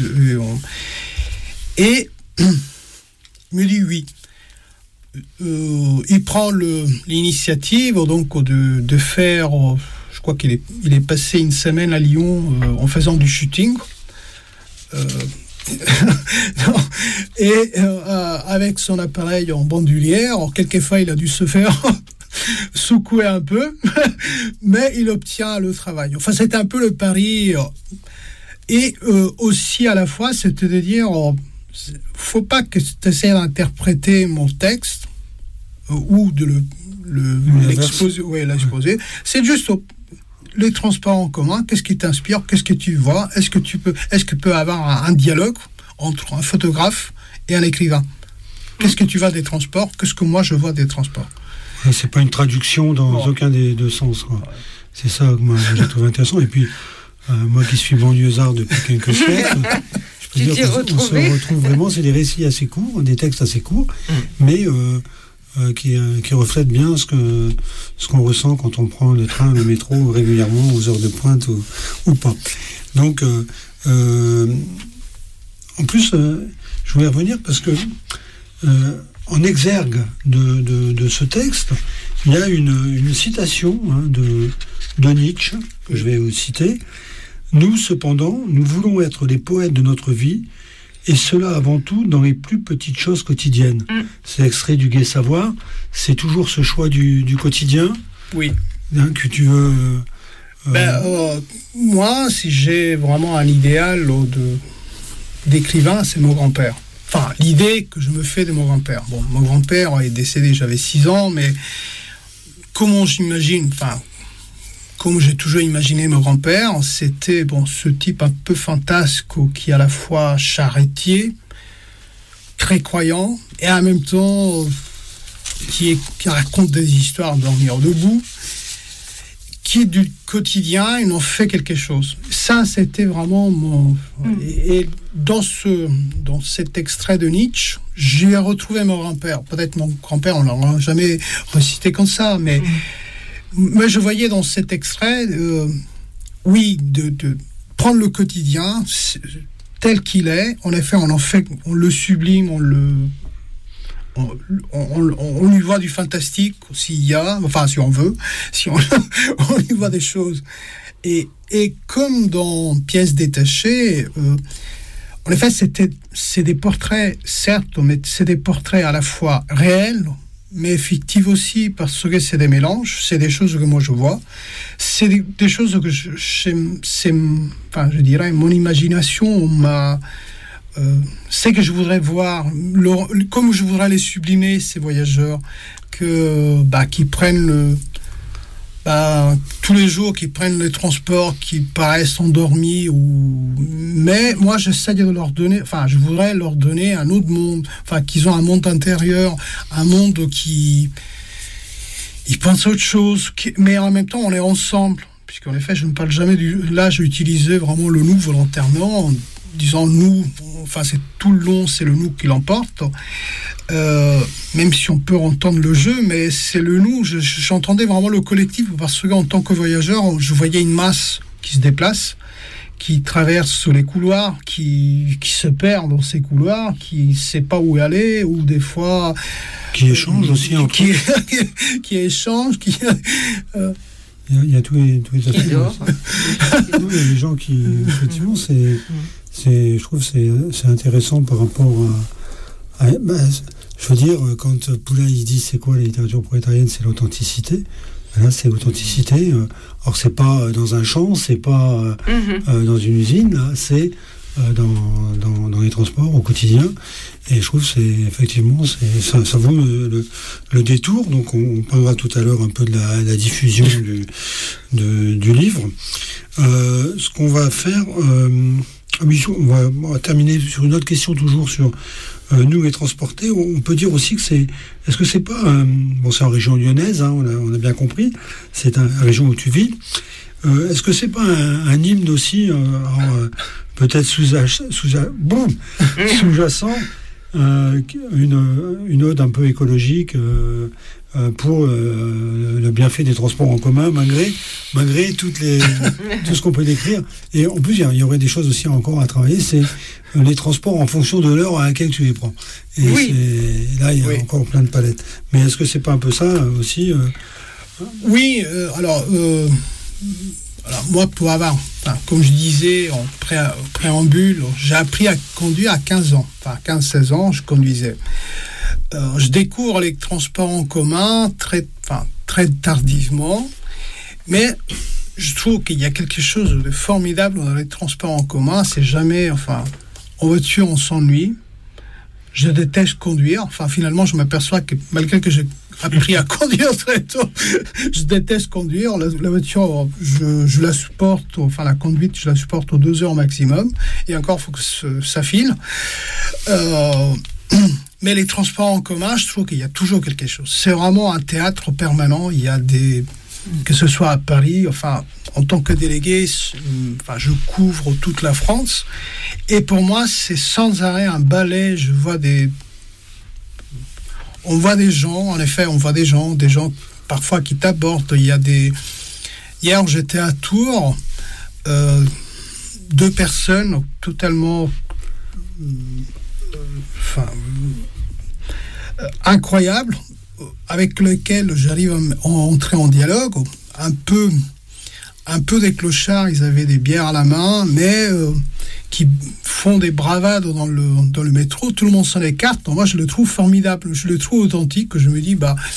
il me dit oui. Il prend l'initiative donc de faire, je crois qu'il est passé une semaine à Lyon en faisant du shooting. Et avec son appareil en bandoulière, quelquefois il a dû se faire secouer un peu, mais il obtient le travail. Enfin, c'était un peu le pari. Et aussi à la fois, c'était de dire, faut pas que tu essaies d'interpréter mon texte ou de l'exposer. Ouais, l'exposer. C'est juste les transports en commun. Qu'est-ce qui t'inspire? Qu'est-ce que tu vois? Est-ce que peut avoir un dialogue entre un photographe et un écrivain? Qu'est-ce que tu vois des transports? Qu'est-ce que moi je vois des transports? C'est pas une traduction dans aucun des deux sens, quoi. C'est ça que moi j'ai trouvé intéressant. Et puis moi qui suis banlieusard depuis quelques siècles, je peux dire qu'on se retrouve vraiment. C'est des récits assez courts, des textes assez courts, mais qui reflètent bien ce qu'on ressent quand on prend le train, le métro régulièrement aux heures de pointe ou pas. Donc en plus, je voulais revenir parce que en exergue de ce texte, il y a une citation de Nietzsche, que je vais vous citer. « Nous, cependant, nous voulons être les poètes de notre vie, et cela avant tout dans les plus petites choses quotidiennes. » C'est extrait du Gai Savoir. C'est toujours ce choix du quotidien, oui, que tu veux... moi, si j'ai vraiment un idéal d'écrivain, c'est mon grand-père. Enfin, l'idée que je me fais de mon grand-père. Bon, mon grand-père est décédé, j'avais 6 ans, mais comment j'ai toujours imaginé mon grand-père, c'était ce type un peu fantasque qui est à la fois charretier, très croyant, et en même temps qui raconte des histoires de dormir debout, qui du quotidien, il en fait quelque chose. Ça, c'était vraiment mon... Et dans cet extrait de Nietzsche, j'ai retrouvé mon grand-père. Peut-être mon grand-père, on ne l'a jamais recité comme ça, mais je voyais dans cet extrait, de prendre le quotidien tel qu'il est. En effet, on le sublime, on lui voit du fantastique s'il y a, enfin si on veut, si on lui voit des choses. Et comme dans Pièces détachées, en effet, c'est des portraits, certes, mais c'est des portraits à la fois réels, mais fictifs aussi, parce que c'est des mélanges, c'est des choses que moi je vois, c'est des choses que je dirais, mon imagination c'est que je voudrais voir, comme je voudrais les sublimer, ces voyageurs, qui prennent tous les jours, qui prennent les transports, qui paraissent endormis, mais moi j'essaie de je voudrais leur donner un autre monde, qu'ils ont un monde intérieur, un monde qui ils pensent à autre chose, mais en même temps on est ensemble, puisqu'en effet je ne parle jamais là j'ai utilisé vraiment le nous volontairement, en disant nous, c'est tout le long, c'est le nous qui l'emporte, même si on peut entendre le jeu, mais c'est le nous, j'entendais vraiment le collectif, parce qu'en tant que voyageur, je voyais une masse qui se déplace, qui traverse les couloirs, qui se perd dans ces couloirs, qui ne sait pas où aller, ou des fois... Qui échange aussi en qui échange, il y a tous les aspects. Il y a des gens qui, effectivement, je trouve que c'est intéressant par rapport à je veux dire, quand Poulain il dit c'est quoi la littérature prolétarienne, c'est l'authenticité. Là, c'est l'authenticité. Or, c'est pas dans un champ, c'est pas dans une usine. Là, c'est dans les transports au quotidien. Et je trouve que c'est effectivement, ça vaut le détour. Donc, on parlera tout à l'heure un peu de la diffusion du livre. Ce qu'on va faire, on va terminer sur une autre question, toujours sur nous les transportés. On peut dire aussi que est-ce que c'est pas c'est en région lyonnaise, hein, on a bien compris, c'est une région où tu vis. Est-ce que c'est pas un hymne aussi, peut-être sous-jacent, une ode un peu écologique pour le bienfait des transports en commun, malgré tout ce qu'on peut décrire. Et en plus, il y aurait des choses aussi encore à travailler, c'est les transports en fonction de l'heure à laquelle tu les prends. Et là, il y a encore plein de palettes. Mais est-ce que c'est pas un peu ça aussi Oui, alors moi, pour avoir, comme je disais en préambule, j'ai appris à conduire à 15 ans. 15-16 ans, je conduisais. Je découvre les transports en commun très tardivement, mais je trouve qu'il y a quelque chose de formidable dans les transports en commun. C'est jamais, en voiture, on s'ennuie. Je déteste conduire. Finalement, je m'aperçois que malgré que j'ai appris à conduire très tôt, je déteste conduire. La voiture, je la supporte, la conduite, je la supporte aux 2 heures maximum. Et encore, il faut que ça file. Mais les transports en commun, je trouve qu'il y a toujours quelque chose. C'est vraiment un théâtre permanent. Il y a que ce soit à Paris, en tant que délégué, je couvre toute la France. Et pour moi, c'est sans arrêt un ballet. On voit des gens, en effet, des gens parfois qui t'abordent. Hier, j'étais à Tours, 2 personnes totalement incroyables, avec lesquelles j'arrive à entrer en dialogue, un peu des clochards. Ils avaient des bières à la main, mais qui font des bravades dans le métro. Tout le monde s'en écarte. Moi, je le trouve formidable, je le trouve authentique. Je me dis,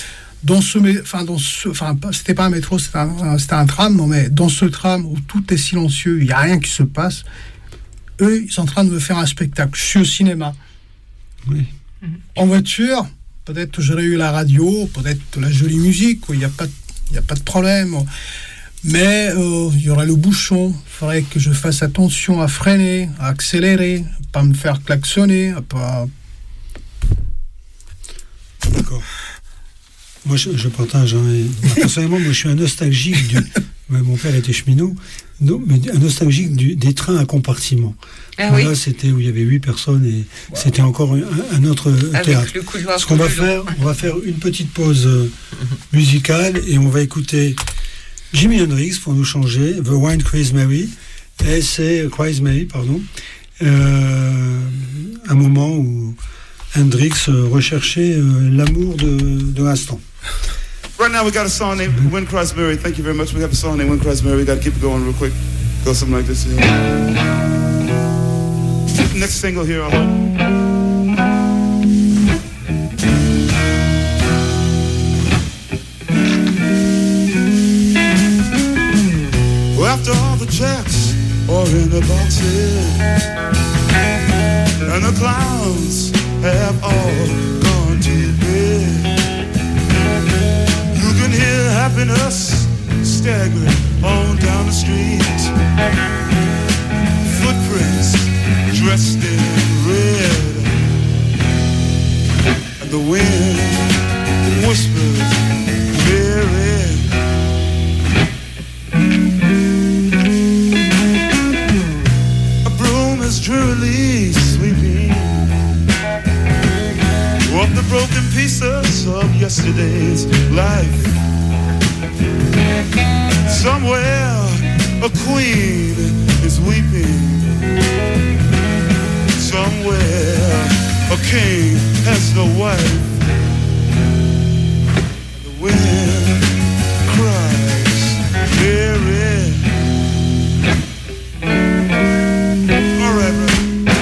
c'était pas un métro, c'était un tram, mais dans ce tram où tout est silencieux, il n'y a rien qui se passe. Eux, ils sont en train de me faire un spectacle. Je suis au cinéma. Oui. En voiture, peut-être j'aurais eu la radio, peut-être de la jolie musique, où il n'y a pas de problème. Mais il y aurait le bouchon. Il faudrait que je fasse attention à freiner, à accélérer, à pas me faire klaxonner, à pas... D'accord. Moi, je partage. Personnellement, moi, je suis un nostalgique mon père était cheminot, mais un nostalgique des trains à compartiment. Là, c'était où il y avait 8 personnes et c'était encore un autre théâtre. Ce qu'on va faire, on va faire une petite pause musicale et on va écouter Jimi Hendrix pour nous changer, The Wine Crazy Mary, et c'est Crazy Mary, pardon, un moment où Hendrix recherchait l'amour de l'instant. Right now we got a song named Wind Cries Mary. Thank you very much. We have a song named Wind Cries Mary. We got to keep it going real quick. Go something like this. Next single here, I hope. Well, after all the checks are in the boxes and the clowns have all gone to bed, you can hear happiness staggering on down the street. Footprints dressed in red, and the wind whispers Mary. A broom is drearily sweeping up the broken pieces of yesterday's life. Somewhere a queen is weeping. Somewhere a king has no wife. The wind cries, Mary. All right, brother.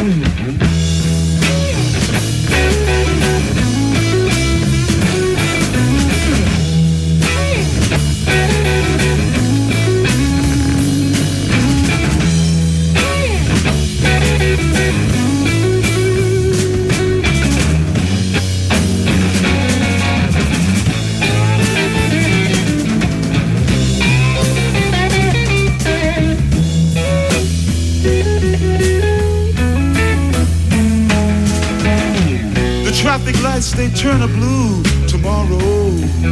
Traffic lights, they turn a blue tomorrow.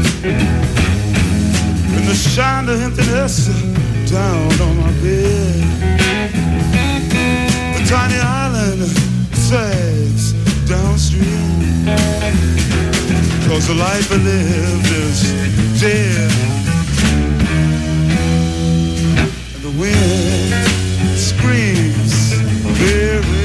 And the shine of emptiness down on my bed. The tiny island sags downstream. Cause the life I lived is dead. And the wind screams, very.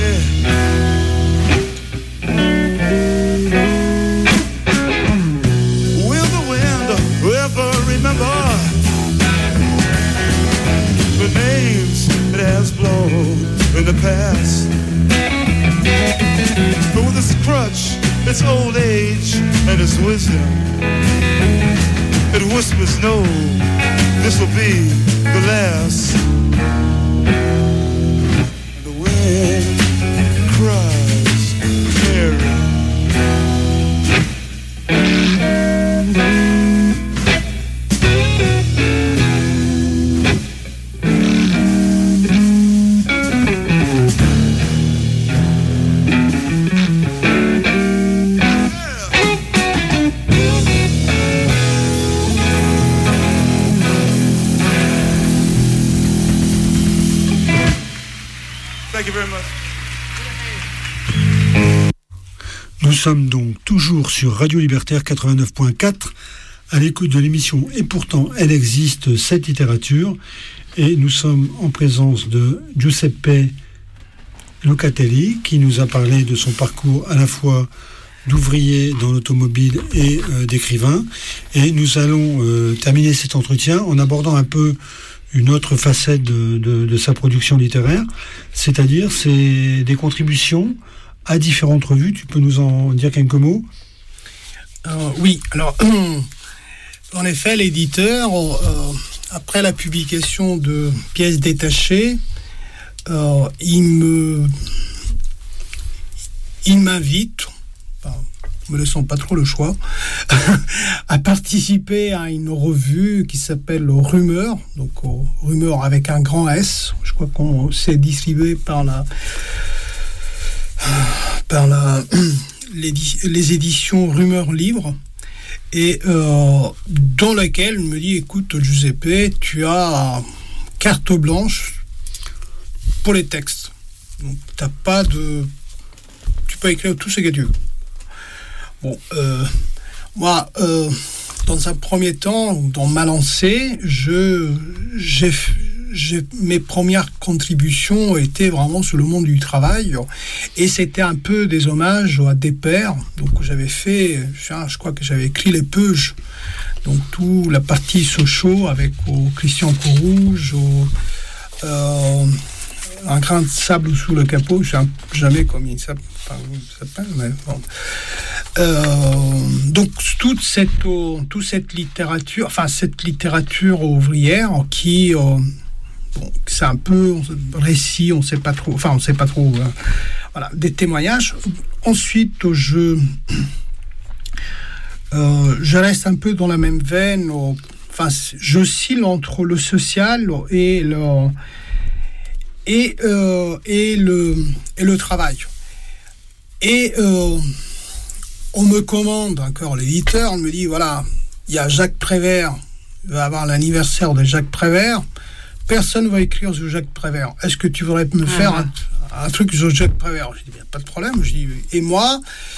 The names it has blown in the past. But with its crutch, its old age, and its wisdom, it whispers, no, this will be the last. And the wind cries, Mary. Nous sommes donc toujours sur Radio Libertaire 89.4 à l'écoute de l'émission Et pourtant elle existe, cette littérature, et nous sommes en présence de Giuseppe Locatelli qui nous a parlé de son parcours à la fois d'ouvrier dans l'automobile et d'écrivain, et nous allons terminer cet entretien en abordant un peu une autre facette de sa production littéraire, c'est-à-dire c'est des contributions à différentes revues. Tu peux nous en dire quelques mots ? Oui, alors en effet, l'éditeur, après la publication de pièces détachées, il m'invite, me laissant pas trop le choix, à participer à une revue qui s'appelle Rumeur, donc Rumeur avec un grand S. Je crois qu'on s'est distribué par les éditions Rumeur Livre, et dans laquelle il me dit, écoute Giuseppe, tu as carte blanche pour les textes, donc tu peux écrire tout ce que tu veux. Bon, moi, dans un premier temps, dans ma lancée, mes premières contributions étaient vraiment sur le monde du travail, et c'était un peu des hommages à des pairs. Donc j'avais fait, je crois que j'avais écrit Les Peuges, donc toute la partie Sochaux avec Christian Courrouge, un grain de sable sous le capot, je ne sais jamais comment il s'appelle, mais bon. Donc toute cette littérature, enfin cette littérature ouvrière qui c'est un peu récit, on sait pas trop, voilà, des témoignages. Ensuite, je reste un peu dans la même veine, j'oscille entre le social et le travail. Et on me commande encore, l'éditeur, on me dit, voilà, il y a Jacques Prévert, il va avoir l'anniversaire de Jacques Prévert, personne ne va écrire sur Jacques Prévert. Est-ce que tu voudrais me faire un truc sur Jacques Prévert ? Je dis, pas de problème. Je dis, et moi,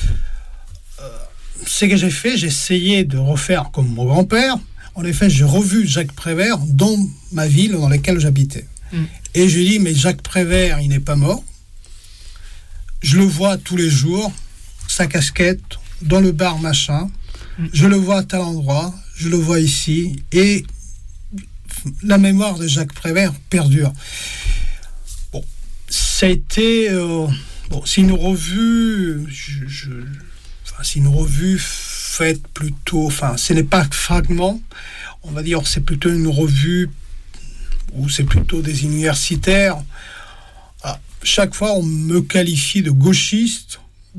ce que j'ai fait, j'ai essayé de refaire comme mon grand-père. En effet, j'ai revu Jacques Prévert dans ma ville dans laquelle j'habitais. Et je lui dis, mais Jacques Prévert, il n'est pas mort. Je le vois tous les jours, sa casquette, dans le bar machin. Je le vois à tel endroit, je le vois ici. Et la mémoire de Jacques Prévert perdure. Bon, ça a été... c'est une revue... c'est une revue faite plutôt... Enfin, ce n'est pas fragment. On va dire c'est plutôt une revue où c'est plutôt des universitaires. Alors, chaque fois, on me qualifie de gauchiste.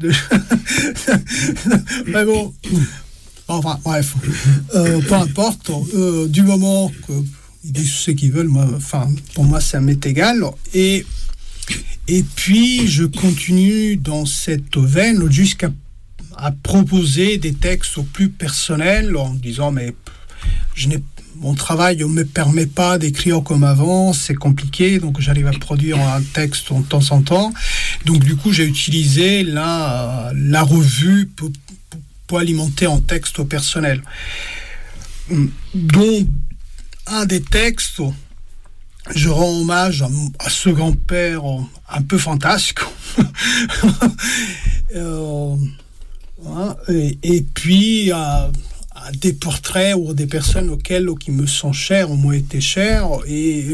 Mais bon... Enfin, bref. Peu importe. Du moment qu'ils disent ce qu'ils veulent, pour moi, ça m'est égal. Et puis, je continue dans cette veine jusqu'à proposer des textes plus personnels en disant, mais mon travail ne me permet pas d'écrire comme avant, c'est compliqué, donc j'arrive à produire un texte de temps en temps. Donc, du coup, j'ai utilisé la revue pour alimenter en texte personnel. Dont un des textes, je rends hommage à ce grand-père un peu fantasque. Et puis à des portraits ou des personnes qui me sont chères, m'ont été chères. Et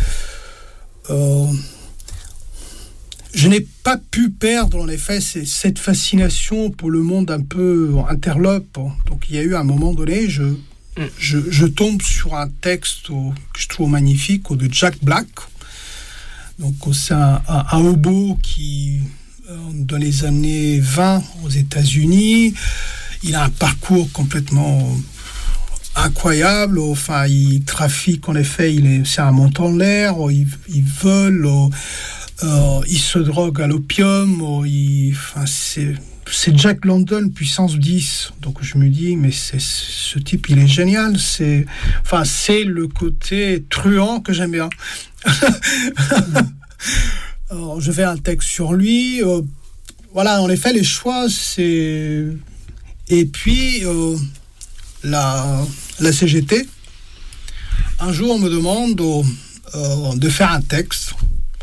je n'ai pas pu perdre, en effet, cette fascination pour le monde un peu interlope. Donc, il y a eu un moment donné, je tombe sur un texte que je trouve magnifique, de Jack Black. Donc, c'est un hobo qui, dans les années 20, aux États-Unis, il a un parcours complètement incroyable. Enfin, il trafique, en effet, c'est un montant en l'air, il vole... il se drogue à l'opium, c'est Jack London puissance 10. Donc je me dis, mais ce type, il est génial. C'est le côté truand que j'aime bien. Alors, je fais un texte sur lui. Voilà, en effet, les choix, c'est... Et puis, la CGT, un jour, on me demande de faire un texte.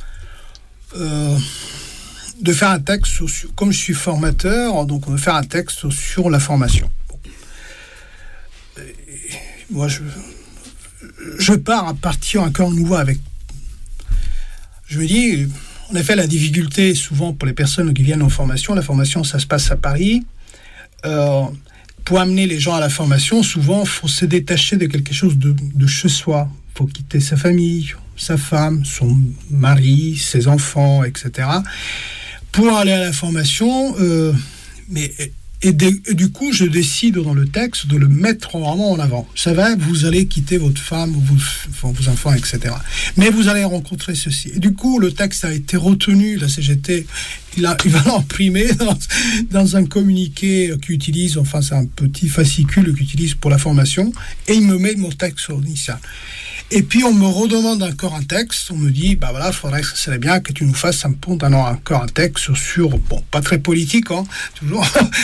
Comme je suis formateur, donc on va faire un texte sur la formation. Bon. Moi, je pars à partir encore nouveau avec. Je me dis, en effet, la difficulté, souvent pour les personnes qui viennent en formation, la formation, ça se passe à Paris. Pour amener les gens à la formation, souvent, il faut se détacher de quelque chose de chez soi. Il faut quitter sa famille, sa femme, son mari, ses enfants, etc. pour aller à la formation. Et du coup, je décide dans le texte de le mettre vraiment en avant. Ça va, vous allez quitter votre femme, vos enfants, etc. Mais vous allez rencontrer ceci. Et du coup, le texte a été retenu, la CGT, il va l'imprimer dans un communiqué qu'il utilise, enfin c'est un petit fascicule qu'il utilise pour la formation, et il me met mon texte initial. Et puis on me redemande encore un texte, on me dit, bah voilà, ce serait bien que tu nous fasses encore un texte sur, bon, pas très politique, hein, toujours,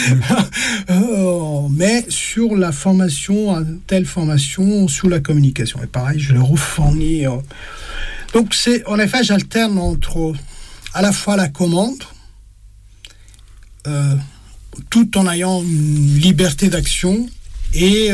mais sur la formation, telle formation, sur la communication. Et pareil, je le refournis. Donc en effet, j'alterne entre à la fois la commande, tout en ayant une liberté d'action et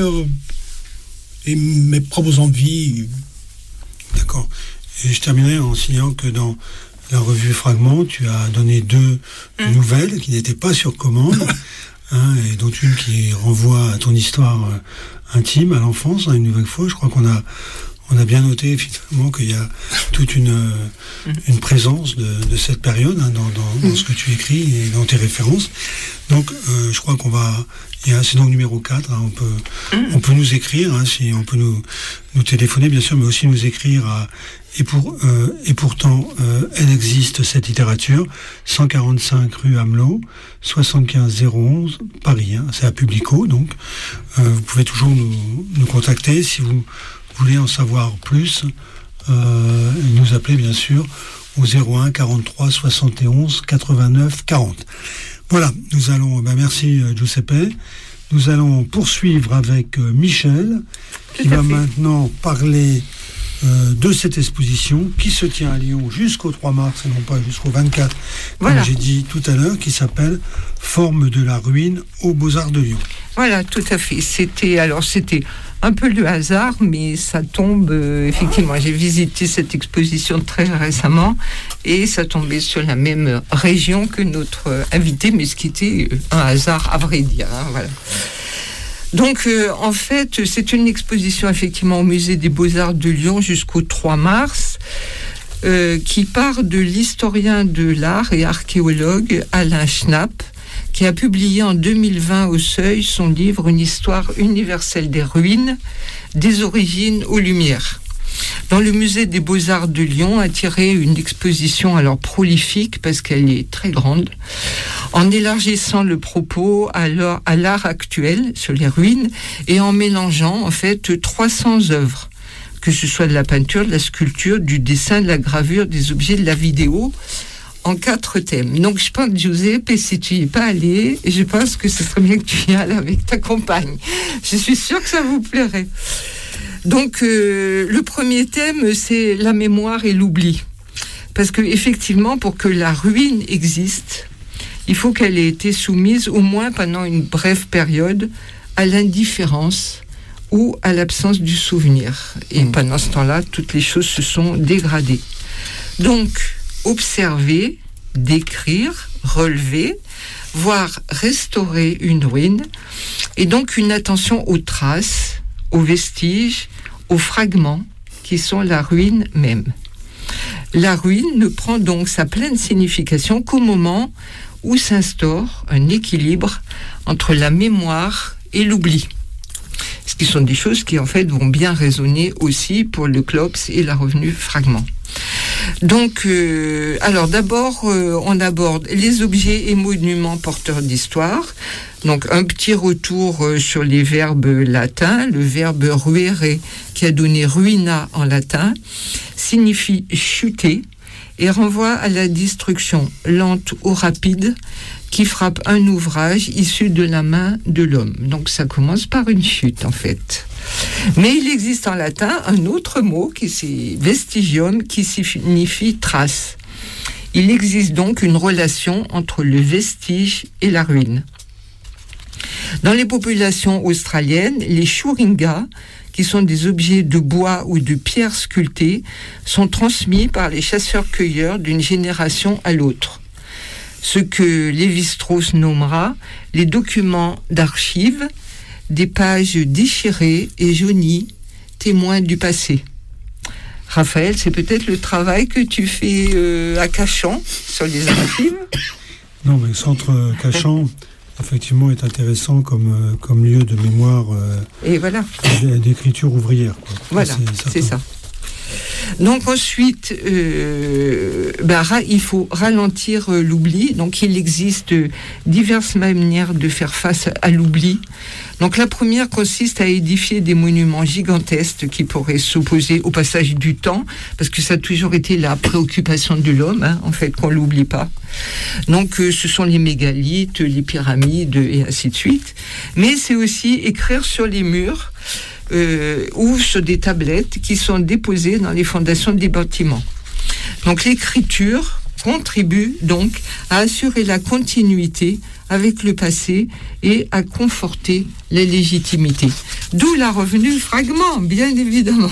mes propres envies. D'accord. Et je terminerai en signant que dans la revue Fragment, tu as donné 2 nouvelles qui n'étaient pas sur commande, et dont une qui renvoie à ton histoire intime, à l'enfance, une nouvelle fois. Je crois qu'on a bien noté finalement qu'il y a toute une présence de cette période dans ce que tu écris et dans tes références. Donc je crois c'est donc numéro 4, on peut nous écrire, si on peut nous téléphoner bien sûr, mais aussi nous écrire et pourtant elle existe, cette littérature, 145 rue Amelot, 75 011 Paris, c'est à Publico, donc vous pouvez toujours nous contacter si vous voulez en savoir plus, nous appeler bien sûr au 01 43 71 89 40. Voilà, nous allons, merci Giuseppe, nous allons poursuivre avec Michel, qui va maintenant parler de cette exposition qui se tient à Lyon jusqu'au 3 mars et non pas jusqu'au 24, voilà. Comme j'ai dit tout à l'heure, qui s'appelle « Forme de la ruine aux Beaux-Arts de Lyon ». Voilà, tout à fait. C'était un peu le hasard, mais ça tombe, effectivement, j'ai visité cette exposition très récemment et ça tombait sur la même région que notre invité, mais ce qui était un hasard à vrai dire. Hein, voilà. Donc, en fait, c'est une exposition effectivement au Musée des Beaux-Arts de Lyon jusqu'au 3 mars, qui part de l'historien de l'art et archéologue Alain Schnapp, qui a publié en 2020 au Seuil son livre « Une histoire universelle des ruines, des origines aux Lumières ». Dans le Musée des Beaux-Arts de Lyon a tiré une exposition alors prolifique parce qu'elle est très grande, en élargissant le propos à l'art actuel sur les ruines et en mélangeant en fait 300 œuvres, que ce soit de la peinture, de la sculpture, du dessin, de la gravure, des objets, de la vidéo, en 4 thèmes. Donc je pense, Giuseppe, si tu n'y es pas allé, je pense que ce serait bien que tu y ailles avec ta compagne. Je suis sûre que ça vous plairait. Donc, le premier thème, c'est la mémoire et l'oubli. Parce que, effectivement, pour que la ruine existe, il faut qu'elle ait été soumise, au moins pendant une brève période, à l'indifférence ou à l'absence du souvenir. Et pendant ce temps-là, toutes les choses se sont dégradées. Donc, observer, décrire, relever, voire restaurer une ruine, et donc une attention aux traces, aux vestiges, aux fragments qui sont la ruine même. La ruine ne prend donc sa pleine signification qu'au moment où s'instaure un équilibre entre la mémoire et l'oubli. Ce qui sont des choses qui en fait vont bien résonner aussi pour le Clops et la revenu fragment. Donc, alors d'abord, on aborde les objets et monuments porteurs d'histoire. Donc, un petit retour sur les verbes latins. Le verbe ruere, qui a donné ruina en latin, signifie chuter et renvoie à la destruction lente ou rapide qui frappe un ouvrage issu de la main de l'homme. Donc, ça commence par une chute, en fait. Mais il existe en latin un autre mot, qui c'est vestigium, qui signifie trace. Il existe donc une relation entre le vestige et la ruine. Dans les populations australiennes, les shuringas, qui sont des objets de bois ou de pierre sculptés, sont transmis par les chasseurs-cueilleurs d'une génération à l'autre. Ce que Lévi-Strauss nommera les documents d'archives, des pages déchirées et jaunies, témoins du passé. Raphaël, c'est peut-être le travail que tu fais à Cachan, sur les archives ? Non, mais Centre Cachan, effectivement, est intéressant comme lieu de mémoire et voilà. D'écriture ouvrière. Quoi. Voilà, c'est ça. Donc ensuite, il faut ralentir l'oubli. Donc il existe diverses manières de faire face à l'oubli. Donc la première consiste à édifier des monuments gigantesques qui pourraient s'opposer au passage du temps, parce que ça a toujours été la préoccupation de l'homme, en fait, qu'on l'oublie pas. Donc ce sont les mégalithes, les pyramides et ainsi de suite. Mais c'est aussi écrire sur les murs ou sur des tablettes qui sont déposées dans les fondations des bâtiments. Donc l'écriture contribue donc à assurer la continuité avec le passé et à conforter la légitimité. D'où la revenu fragment, bien évidemment.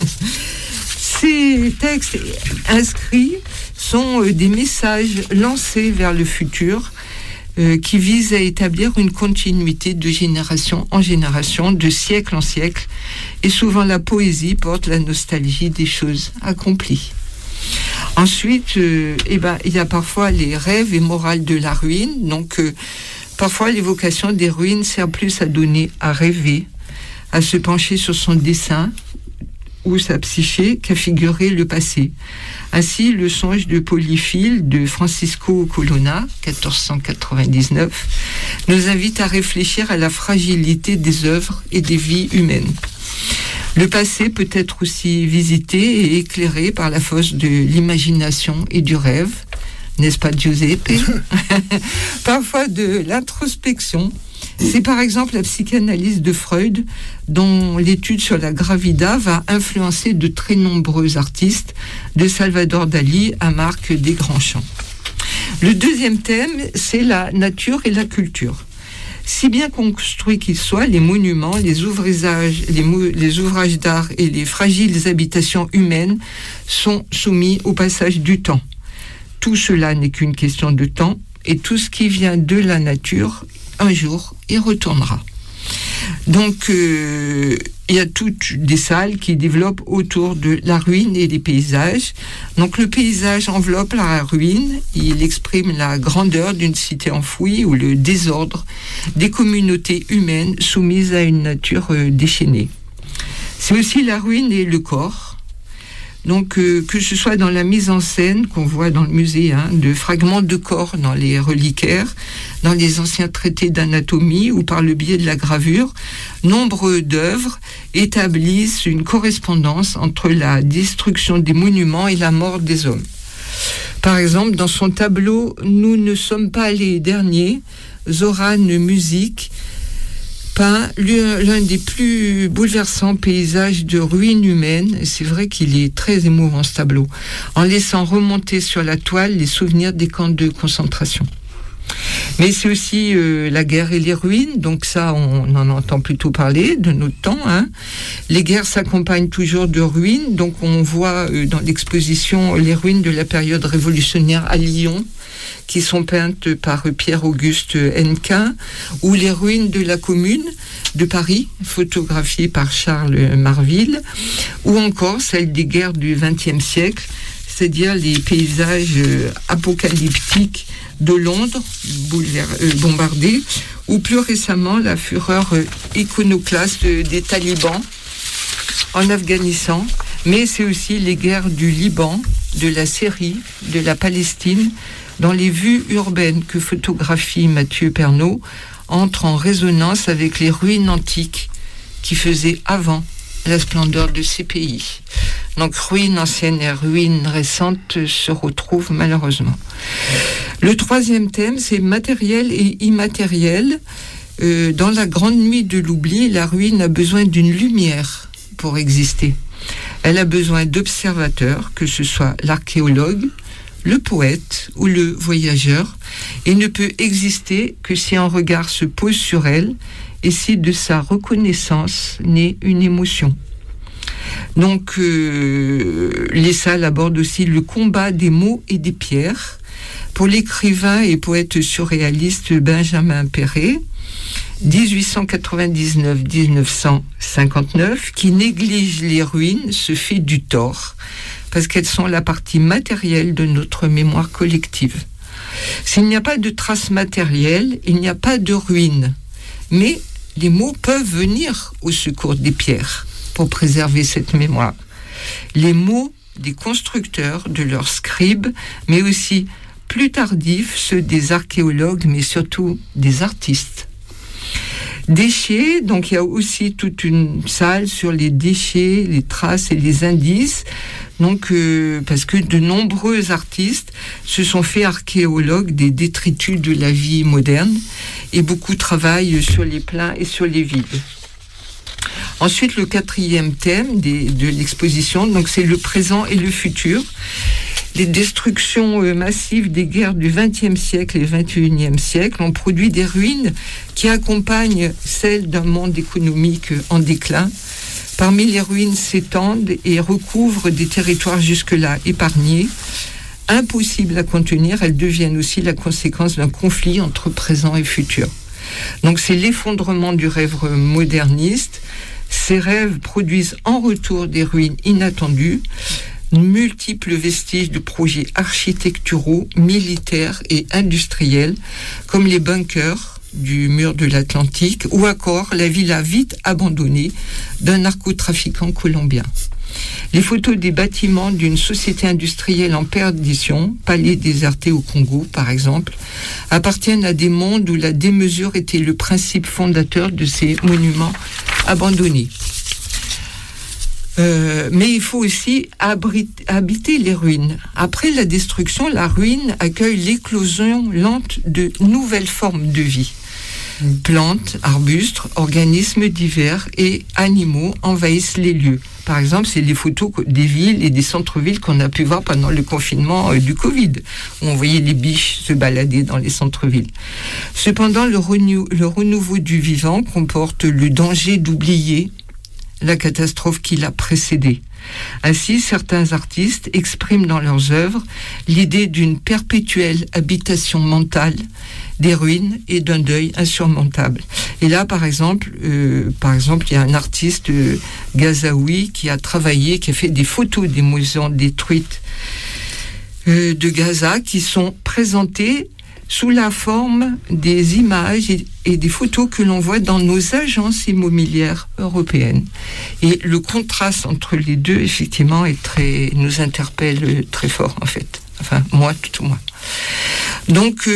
Ces textes inscrits sont des messages lancés vers le futur qui visent à établir une continuité de génération en génération, de siècle en siècle. Et souvent la poésie porte la nostalgie des choses accomplies. Ensuite, il y a parfois les rêves et morales de la ruine. Donc, parfois, l'évocation des ruines sert plus à donner à rêver, à se pencher sur son dessin ou sa psyché qu'à figurer le passé. Ainsi, le songe de Polyphile de Francisco Colonna, 1499, nous invite à réfléchir à la fragilité des œuvres et des vies humaines. Le passé peut être aussi visité et éclairé par la force de l'imagination et du rêve, n'est-ce pas Giuseppe ? Parfois de l'introspection, C'est par exemple la psychanalyse de Freud, dont l'étude sur la gravida va influencer de très nombreux artistes, de Salvador Dali à Marc Desgrands-Champs. Le deuxième thème, c'est la nature et la culture. Si bien construits qu'ils soient, les monuments, les ouvrages d'art et les fragiles habitations humaines sont soumis au passage du temps. Tout cela n'est qu'une question de temps, et tout ce qui vient de la nature, un jour, y retournera. Donc, il y a toutes des salles qui développent autour de la ruine et des paysages. Donc, le paysage enveloppe la ruine. Il exprime la grandeur d'une cité enfouie ou le désordre des communautés humaines soumises à une nature déchaînée. C'est aussi la ruine et le corps. Donc, que ce soit dans la mise en scène qu'on voit dans le musée, de fragments de corps dans les reliquaires, dans les anciens traités d'anatomie ou par le biais de la gravure, nombre d'œuvres établissent une correspondance entre la destruction des monuments et la mort des hommes. Par exemple, dans son tableau « Nous ne sommes pas les derniers », Zoran Muzic peint l'un des plus bouleversants paysages de ruines humaines. Et c'est vrai qu'il est très émouvant, ce tableau, en laissant remonter sur la toile les souvenirs des camps de concentration. Mais c'est aussi la guerre et les ruines, donc ça on en entend plutôt parler de notre temps. Les guerres s'accompagnent toujours de ruines, donc on voit dans l'exposition les ruines de la période révolutionnaire à Lyon, qui sont peintes par Pierre-Auguste Hennequin, ou les ruines de la Commune de Paris, photographiées par Charles Marville, ou encore celles des guerres du XXe siècle, c'est-à-dire les paysages apocalyptiques de Londres, bombardés, ou plus récemment la fureur iconoclaste des talibans en Afghanistan, mais c'est aussi les guerres du Liban, de la Syrie, de la Palestine, dans les vues urbaines que photographie Mathieu Pernaut, entrent en résonance avec les ruines antiques qui faisaient avant la splendeur de ces pays. Donc ruines anciennes et ruines récentes se retrouvent malheureusement. Le troisième thème, c'est matériel et immatériel. Dans la grande nuit de l'oubli, la ruine a besoin d'une lumière pour exister. Elle a besoin d'observateurs, que ce soit l'archéologue, le poète ou le voyageur, et ne peut exister que si un regard se pose sur elle et si de sa reconnaissance naît une émotion. Donc, les salles abordent aussi le combat des mots et des pierres. Pour l'écrivain et poète surréaliste Benjamin Perret, 1899-1959, qui néglige les ruines se fait du tort, parce qu'elles sont la partie matérielle de notre mémoire collective. S'il n'y a pas de traces matérielles, il n'y a pas de ruines. Mais les mots peuvent venir au secours des pierres pour préserver cette mémoire. Les mots des constructeurs, de leurs scribes, mais aussi plus tardifs, ceux des archéologues, mais surtout des artistes. Déchets, donc il y a aussi toute une salle sur les déchets, les traces et les indices. Donc, parce que de nombreux artistes se sont fait archéologues des détritus de la vie moderne et beaucoup travaillent sur les pleins et sur les vides. Ensuite, le quatrième thème de l'exposition, donc c'est le présent et le futur. Les destructions massives des guerres du XXe siècle et XXIe siècle ont produit des ruines qui accompagnent celles d'un monde économique en déclin. Parmi les ruines s'étendent et recouvrent des territoires jusque-là épargnés. Impossibles à contenir, elles deviennent aussi la conséquence d'un conflit entre présent et futur. Donc c'est l'effondrement du rêve moderniste. Ces rêves produisent en retour des ruines inattendues, multiples vestiges de projets architecturaux, militaires et industriels, comme les bunkers du mur de l'Atlantique, ou encore la villa vite abandonnée d'un narcotrafiquant colombien. Les photos des bâtiments d'une société industrielle en perdition, palais déserté au Congo par exemple, appartiennent à des mondes où la démesure était le principe fondateur de ces monuments abandonnés. Mais il faut aussi habiter les ruines. Après la destruction, la ruine accueille l'éclosion lente de nouvelles formes de vie. Plantes, arbustes, organismes divers et animaux envahissent les lieux. Par exemple, c'est les photos des villes et des centres-villes qu'on a pu voir pendant le confinement du Covid, où on voyait les biches se balader dans les centres-villes. Cependant, le renouveau du vivant comporte le danger d'oublier la catastrophe qui l'a précédé. Ainsi, certains artistes expriment dans leurs œuvres l'idée d'une perpétuelle habitation mentale des ruines et d'un deuil insurmontable. Et là, par exemple, il y a un artiste gazaoui qui a fait des photos des maisons détruites de Gaza qui sont présentées sous la forme des images et des photos que l'on voit dans nos agences immobilières européennes. Et le contraste entre les deux, effectivement, nous interpelle très fort, en fait. Enfin, moi, tout au moins. Donc,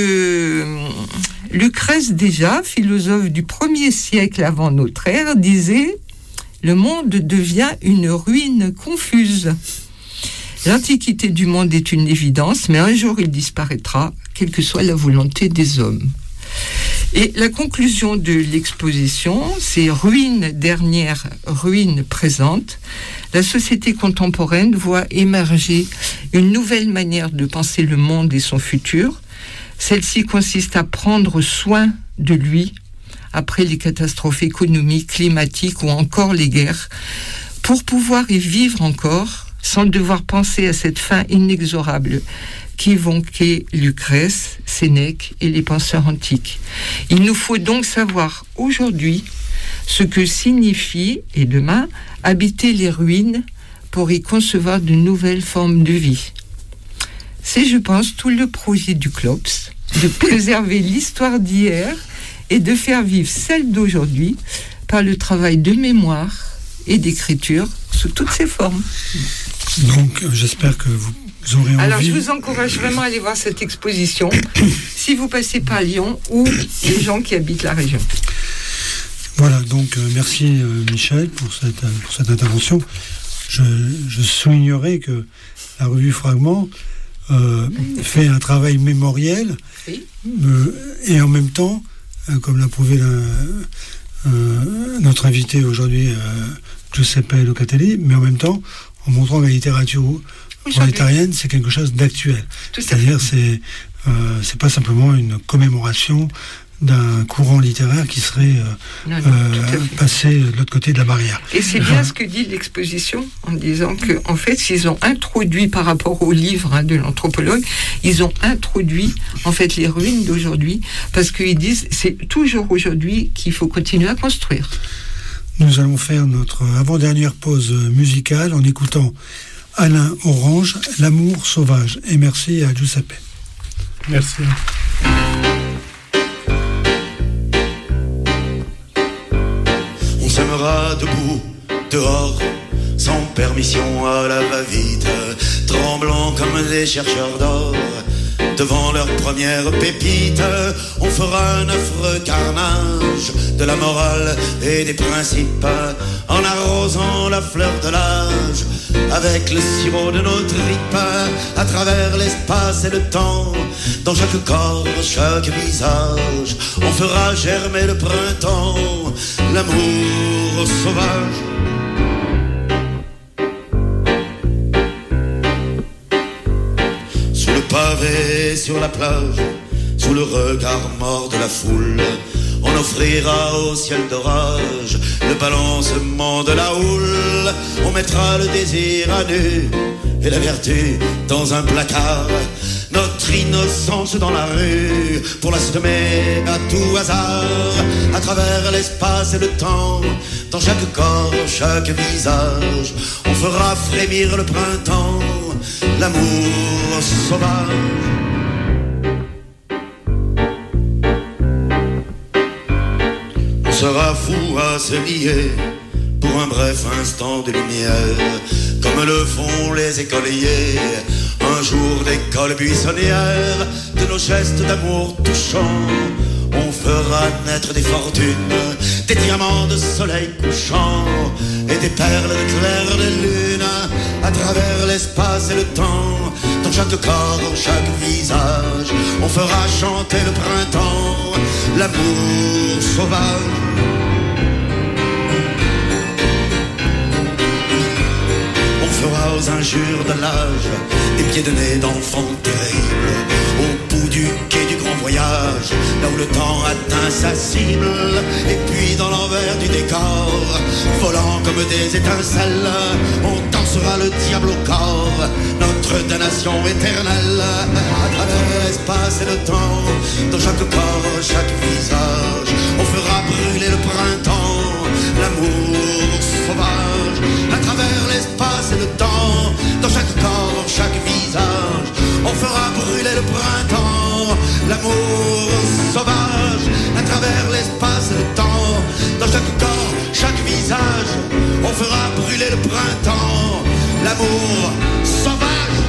Lucrèce, déjà, philosophe du 1er siècle avant notre ère, disait « Le monde devient une ruine confuse. L'antiquité du monde est une évidence, mais un jour il disparaîtra, quelle que soit la volonté des hommes. » Et la conclusion de l'exposition, c'est « Ruine dernière, ruine présente ». La société contemporaine voit émerger une nouvelle manière de penser le monde et son futur. Celle-ci consiste à prendre soin de lui après les catastrophes économiques, climatiques ou encore les guerres, pour pouvoir y vivre encore sans devoir penser à cette fin inexorable qu'évoquaient Lucrèce, Sénèque et les penseurs antiques. Il nous faut donc savoir aujourd'hui ce que signifie, et demain, habiter les ruines pour y concevoir de nouvelles formes de vie. C'est, je pense, tout le projet du CLOPS, de préserver l'histoire d'hier et de faire vivre celle d'aujourd'hui par le travail de mémoire et d'écriture sous toutes ses formes. Donc, j'espère que vous aurez envie... Alors, je vous encourage vraiment à aller voir cette exposition, si vous passez par Lyon ou les gens qui habitent la région. Voilà, donc merci Michel pour cette intervention. Je soulignerai que la revue Fragment fait un travail mémoriel, oui. Et en même temps, comme l'a prouvé notre invité aujourd'hui, Giuseppe Locatelli, mais en même temps, en montrant que la littérature prolétarienne, c'est quelque chose d'actuel. C'est-à-dire, c'est pas simplement une commémoration d'un courant littéraire qui serait passé de l'autre côté de la barrière. Et c'est bien ce que dit l'exposition, en disant qu'en fait, ils ont introduit, par rapport au livre de l'anthropologue, ils ont introduit en fait les ruines d'aujourd'hui, parce qu'ils disent c'est toujours aujourd'hui qu'il faut continuer à construire. Nous allons faire notre avant-dernière pause musicale en écoutant Alain Orange, L'amour sauvage. Et merci à Giuseppe. Merci. On s'aimera debout, dehors, sans permission à la va-vite, tremblant comme des chercheurs d'or. Devant leur première pépite, on fera un affreux carnage de la morale et des principes, en arrosant la fleur de l'âge avec le sirop de nos tripes, à travers l'espace et le temps, dans chaque corps, chaque visage, on fera germer le printemps, l'amour sauvage. Pavé sur la plage, sous le regard mort de la foule, on offrira au ciel d'orage le balancement de la houle. On mettra le désir à nu et la vertu dans un placard, notre innocence dans la rue pour la semer à tout hasard, à travers l'espace et le temps, dans chaque corps, chaque visage, on fera frémir le printemps, l'amour sauvage. On sera fou à se lier pour un bref instant de lumière, comme le font les écoliers un jour d'école buissonnière. De nos gestes d'amour touchants, on fera naître des fortunes, des diamants de soleil couchant et des perles de clair de lune, à travers l'espace et le temps, dans chaque corps, chaque visage, on fera chanter le printemps, l'amour sauvage. On fera aux injures de l'âge des pieds de nez d'enfants terribles, au bout du quai du grand voyage, là où le temps atteint sa cible. Et puis dans l'envers du décor, volant comme des étincelles, on dansera le diable au corps, notre damnation éternelle. À travers l'espace et le temps, dans chaque corps, chaque visage, on fera brûler le printemps, l'amour sauvage. À travers l'espace et le temps, dans chaque corps, chaque visage, on fera brûler le printemps, l'amour sauvage. À travers l'espace et le temps, dans chaque corps, chaque visage, on fera brûler le printemps, l'amour sauvage.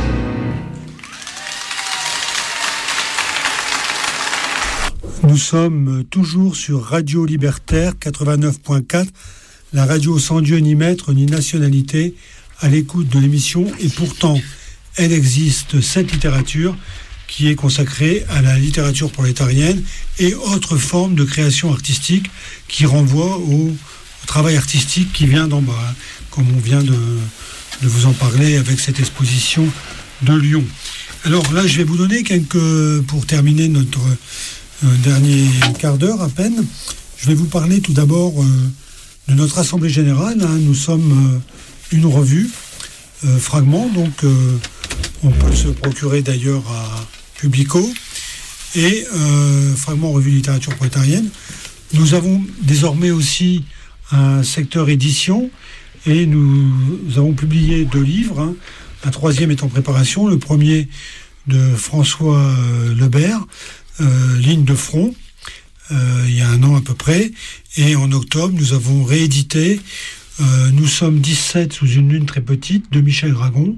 Nous sommes toujours sur Radio Libertaire 89.4, la radio sans Dieu ni maître ni nationalité, à l'écoute de l'émission. Et pourtant, elle existe, cette littérature qui est consacrée à la littérature prolétarienne et autres formes de création artistique qui renvoient au travail artistique qui vient d'en bas, comme on vient de vous en parler avec cette exposition de Lyon. Alors là, je vais vous donner pour terminer notre dernier quart d'heure à peine, je vais vous parler tout d'abord de notre Assemblée Générale. Nous sommes une revue, Fragment, donc on peut se procurer d'ailleurs à Publico, et Fragment Revue Littérature Prolétarienne. Nous avons désormais aussi un secteur édition, et nous avons publié 2 livres, un 3e est en préparation, le premier de François Lebert, Ligne de front, il y a 1 an à peu près, et en octobre nous avons réédité Nous sommes 17 sous une lune très petite de Michel Dragon,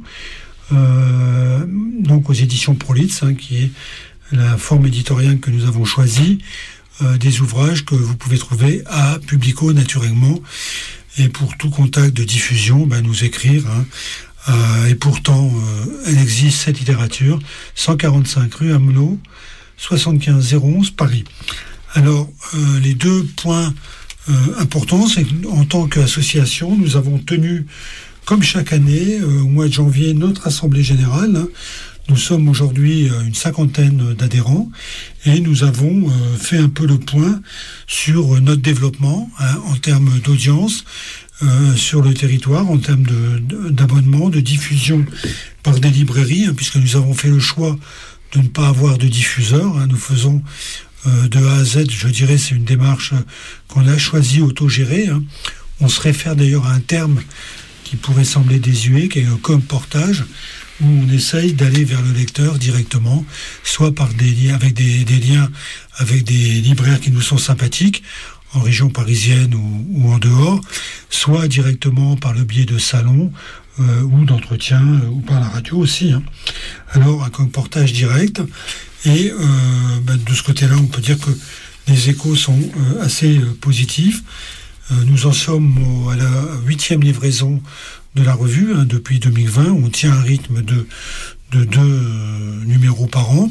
donc aux éditions Prolitz, qui est la forme éditoriale que nous avons choisie, des ouvrages que vous pouvez trouver à Publico naturellement, et pour tout contact de diffusion, nous écrire, et pourtant elle existe, cette littérature, 145 rue Amelot, 75 011 Paris. Alors, les 2 points importants, c'est qu'en tant qu'association, nous avons tenu, comme chaque année, au mois de janvier, notre assemblée générale. Nous sommes aujourd'hui une 50aine d'adhérents, et nous avons fait un peu le point sur notre développement en termes d'audience sur le territoire, en termes d'abonnement, de diffusion par des librairies, puisque nous avons fait le choix de ne pas avoir de diffuseur. Nous faisons de A à Z, je dirais, c'est une démarche qu'on a choisie autogérée. On se réfère d'ailleurs à un terme qui pourrait sembler désuet, qui est un comportage, où on essaye d'aller vers le lecteur directement, soit par des liens avec des liens avec des libraires qui nous sont sympathiques, en région parisienne ou en dehors, soit directement par le biais de salons, ou d'entretien, ou par la radio aussi. Alors, un comportage direct. Et de ce côté-là, on peut dire que les échos sont assez positifs. Nous en sommes à la 8e livraison de la revue depuis 2020. On tient un rythme de 2 numéros par an.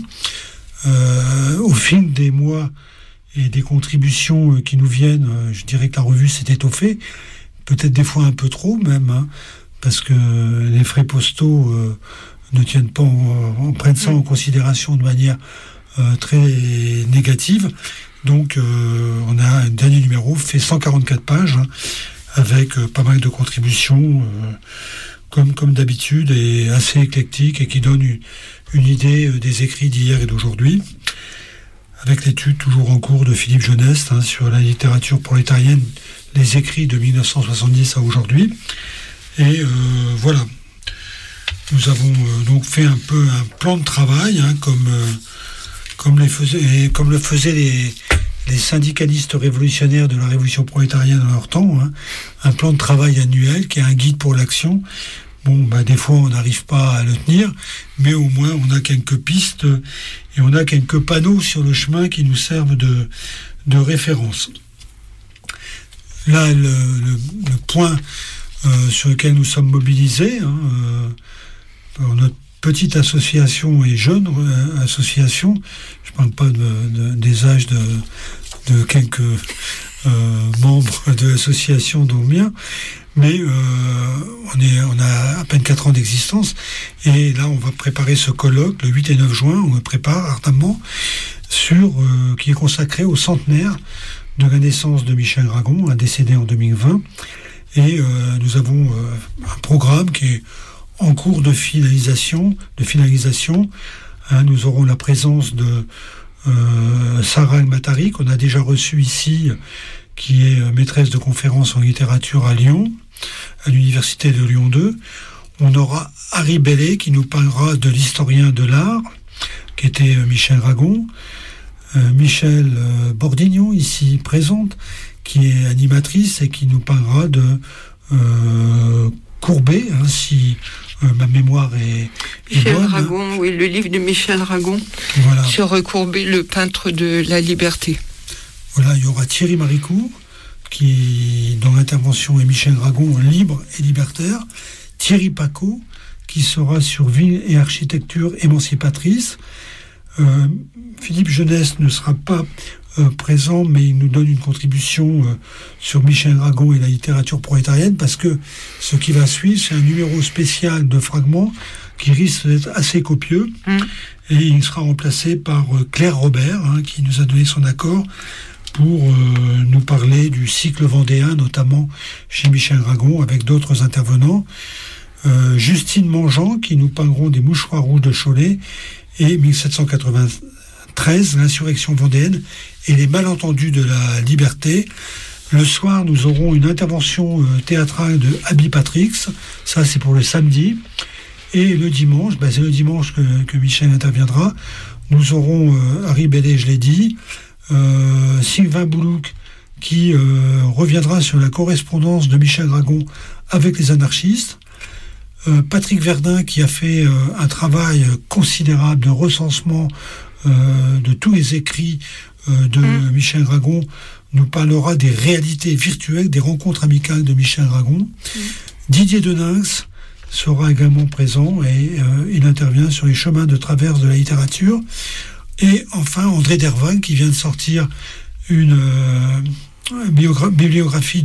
Au fil des mois et des contributions qui nous viennent, je dirais que la revue s'est étoffée, peut-être des fois un peu trop même, parce que les frais postaux ne tiennent pas, on prenne ça en considération de manière très négative. Donc on a un dernier numéro fait 144 pages, avec pas mal de contributions, comme d'habitude, et assez éclectique, et qui donne une idée des écrits d'hier et d'aujourd'hui, avec l'étude toujours en cours de Philippe Jeunesse sur la littérature prolétarienne, les écrits de 1970 à aujourd'hui. Et voilà. Nous avons donc fait un peu un plan de travail, comme le faisaient les syndicalistes révolutionnaires de la révolution prolétarienne en leur temps, un plan de travail annuel qui est un guide pour l'action. Des fois on n'arrive pas à le tenir, mais au moins on a quelques pistes et on a quelques panneaux sur le chemin qui nous servent de référence. Là, le point sur lequel nous sommes mobilisés, notre petite association et jeune association, je ne parle pas des âges de quelques membres de l'association, dont le mien. Mais on a à peine 4 ans d'existence. Et là, on va préparer ce colloque le 8 et 9 juin. On le prépare ardemment, qui est consacré au centenaire de la naissance de Michel Dragon, décédé en 2020. Et nous avons un programme qui est en cours de finalisation. Nous aurons la présence de Sarah El-Matari, qu'on a déjà reçue ici, qui est maîtresse de conférences en littérature à Lyon, à l'université de Lyon 2. On aura Harry Bellet, qui nous parlera de l'historien de l'art, qui était Michel Dragon. Michel Bordignon, ici présente, qui est animatrice et qui nous parlera de Courbet, si ma mémoire est Michel bonne. Dragon, oui, le livre de Michel Dragon, voilà. Sur Courbet, le peintre de la liberté. Voilà, il y aura Thierry Maricourt, dont l'intervention est Michel Dragon, libre et libertaire. Thierry Paco, qui sera sur ville et architecture émancipatrice. Philippe Jeunesse ne sera pas présent, mais il nous donne une contribution sur Michel Dragon et la littérature prolétarienne, parce que ce qui va suivre, c'est un numéro spécial de fragments qui risque d'être assez copieux. Et il sera remplacé par Claire Robert, qui nous a donné son accord pour nous parler du cycle vendéen, notamment chez Michel Dragon, avec d'autres intervenants. Justine Mangeant, qui nous parleront des mouchoirs rouges de Cholet, et 1793, l'insurrection vendéenne et les malentendus de la liberté. Le soir, nous aurons une intervention théâtrale de Abby Patrix, ça c'est pour le samedi. Et le dimanche, c'est le dimanche que Michel interviendra. Nous aurons Harry Bellet, je l'ai dit, Sylvain Boulouk, qui reviendra sur la correspondance de Michel Dragon avec les anarchistes. Patrick Verdun, qui a fait un travail considérable de recensement de tous les écrits de Michel Dragon, nous parlera des réalités virtuelles, des rencontres amicales de Michel Dragon. Didier Deninx sera également présent et il intervient sur les chemins de traverse de la littérature. Et enfin, André Derval, qui vient de sortir une biographie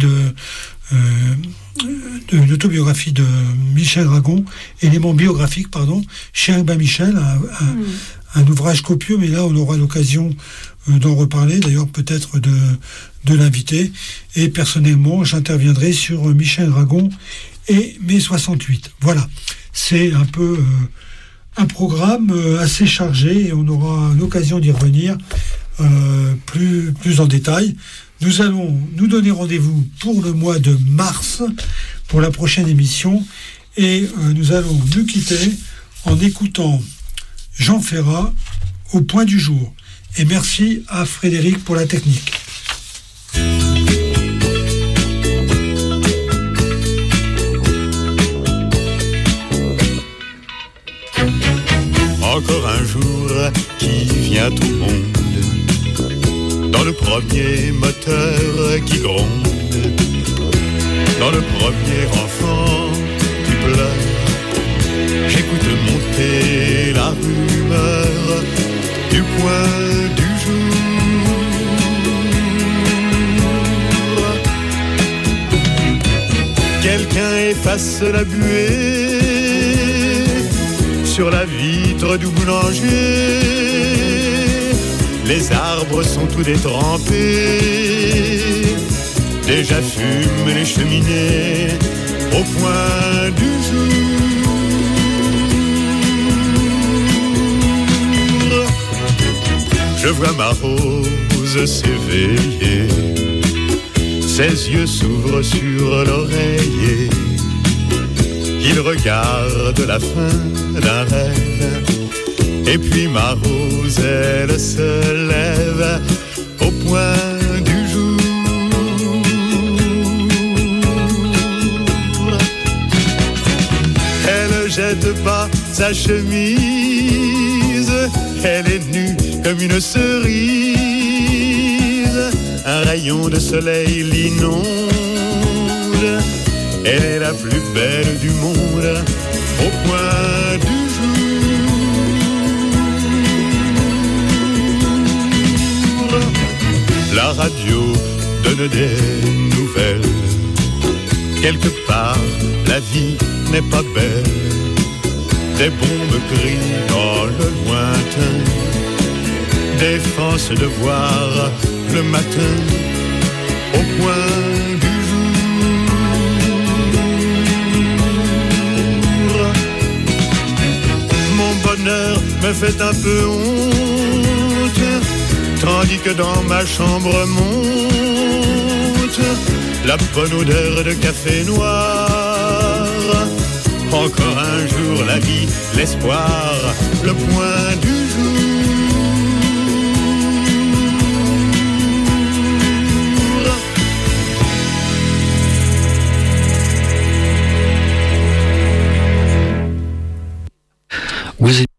une autobiographie de Michel Dragon, élément biographique, chez Albin Michel, un ouvrage copieux, mais là on aura l'occasion d'en reparler, d'ailleurs peut-être de l'inviter. Et personnellement, j'interviendrai sur Michel Dragon et mai 68. Voilà, c'est un peu un programme assez chargé et on aura l'occasion d'y revenir plus en détail. Nous allons nous donner rendez-vous pour le mois de mars, pour la prochaine émission, et nous allons nous quitter en écoutant Jean Ferrat au point du jour. Et merci à Frédéric pour la technique. Encore un jour qui vient au monde, dans le premier moteur qui gronde, dans le premier enfant qui pleure, j'écoute monter la rumeur du point du jour. Quelqu'un efface la buée sur la vitre du boulanger. Les arbres sont tous détrempés, déjà fument les cheminées au point du jour. Je vois ma rose s'éveiller, ses yeux s'ouvrent sur l'oreiller. Il regarde la fin d'un rêve, et puis ma rose, elle se lève au point du jour. Elle jette pas sa chemise, elle est nue comme une cerise. Un rayon de soleil l'inonde, elle est la plus belle du monde au point du jour. La radio donne des nouvelles. Quelque part, la vie n'est pas belle. Des bombes crient dans le lointain. Des forces de voir le matin au point du jour. Mon bonheur me fait un peu honte, tandis que dans ma chambre monte la bonne odeur de café noir. Encore un jour, la vie, l'espoir, le point du jour. Vous êtes...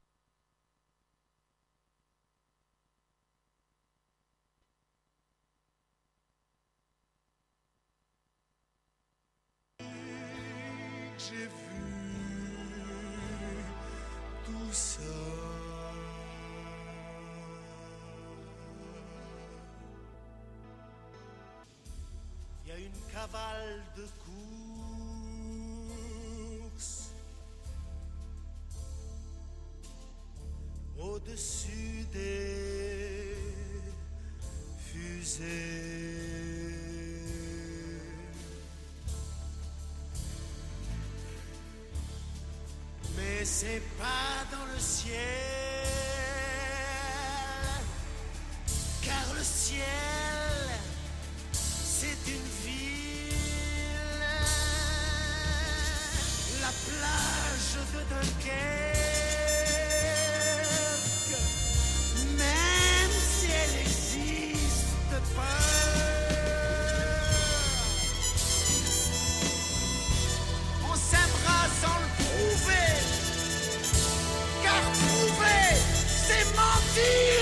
J'ai vu tout ça. Il y a une cavale de course au-dessus des fusées. Mais c'est pas dans le ciel, car le ciel, c'est une ville, la plage de Dunkerque, même si elle n'existe pas. On s'aimera sans le prouver, car prouver, c'est mentir.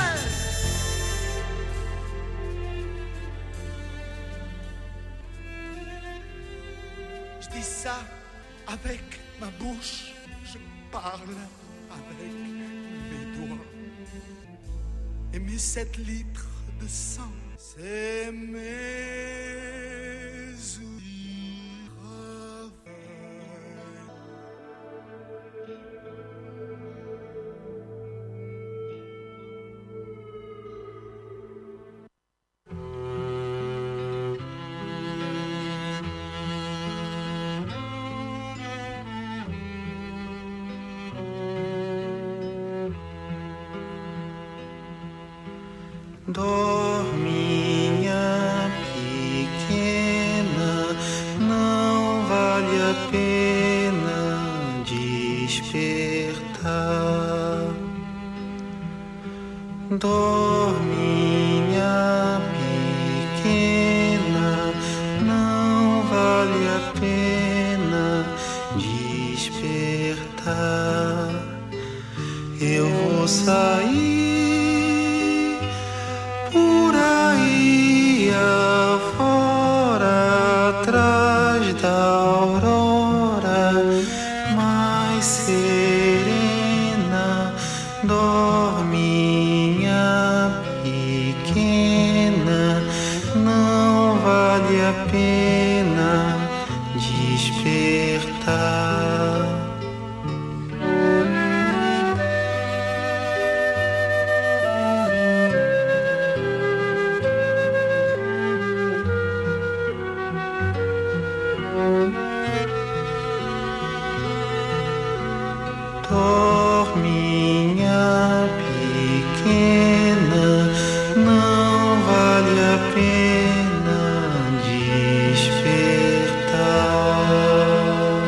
Je dis ça avec ma bouche, je parle avec mes doigts. Et mes 7 litres de sang, c'est mes outils de travail. Dorminha pequena, não vale a pena despertar. Dorminha pequena, não vale a pena despertar. Eu vou sair por aí afora, atrás da aurora mais serena. Dorminha pequena, não vale a pena despertar. Dorminha pequena, não vale a pena despertar.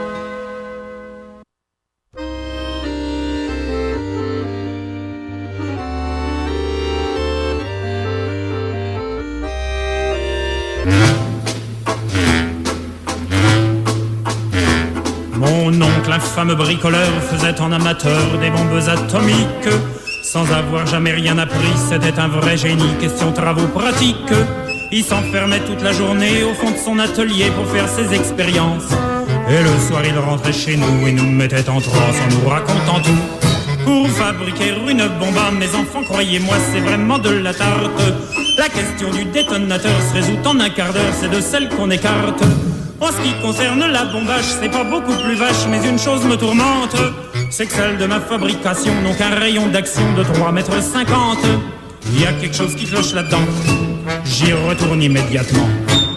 Mon oncle, infâme bricoleur, faisait en amateur des bombes atomiques. Sans avoir jamais rien appris, c'était un vrai génie, question travaux pratiques. Il s'enfermait toute la journée au fond de son atelier pour faire ses expériences. Et le soir il rentrait chez nous et nous mettait en transe en nous racontant tout. Pour fabriquer une bombe, mes enfants, croyez-moi, c'est vraiment de la tarte. La question du détonateur se résout en un quart d'heure, c'est de celle qu'on écarte. En ce qui concerne la bombache, c'est pas beaucoup plus vache, mais une chose me tourmente, c'est que celle de ma fabrication n'ont qu'un rayon d'action de 3,50 mètres. Il y a quelque chose qui cloche là-dedans, j'y retourne immédiatement.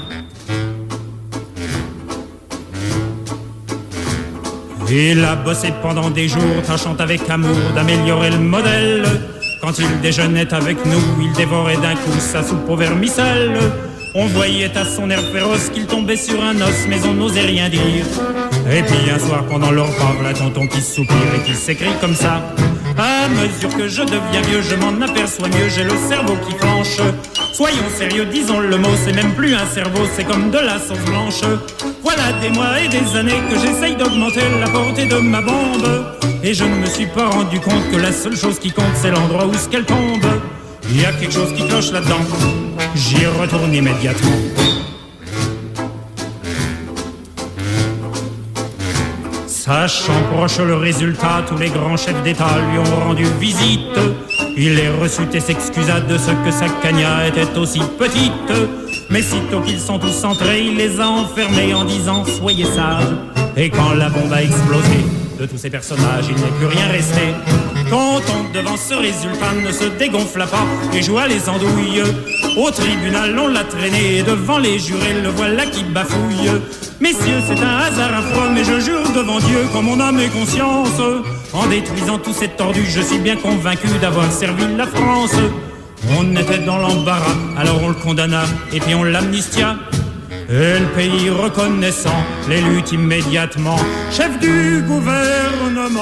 Il a bossé pendant des jours, tâchant avec amour d'améliorer le modèle. Quand il déjeunait avec nous, il dévorait d'un coup sa soupe au vermicelle. On voyait à son air féroce qu'il tombait sur un os, mais on n'osait rien dire. Et puis un soir pendant leur repas, voilà tonton qui soupire et qui s'écrie comme ça: à mesure que je deviens vieux, je m'en aperçois mieux, j'ai le cerveau qui flanche. Soyons sérieux, disons le mot, c'est même plus un cerveau, c'est comme de la sauce blanche. Voilà des mois et des années que j'essaye d'augmenter la portée de ma bombe, et je ne me suis pas rendu compte que la seule chose qui compte, c'est l'endroit où ce qu'elle tombe. Il y a quelque chose qui cloche là-dedans, j'y retourne immédiatement. Sachant proche le résultat, tous les grands chefs d'État lui ont rendu visite. Il les reçut et s'excusa de ce que sa cagna était aussi petite. Mais sitôt qu'ils sont tous entrés, il les a enfermés en disant: soyez sages. Et quand la bombe a explosé, de tous ces personnages, il n'est plus rien resté. Content devant ce résultat, ne se dégonfla pas et joua les andouilles. Au tribunal, on l'a traîné, et devant les jurés, le voilà qui bafouille. Messieurs, c'est un hasard affreux, mais je jure devant Dieu, qu'en mon âme et conscience, en détruisant tous ces tordus, je suis bien convaincu d'avoir servi la France. On était dans l'embarras, alors on le condamna, et puis on l'amnistia. Et le pays reconnaissant, l'élut immédiatement chef du gouvernement.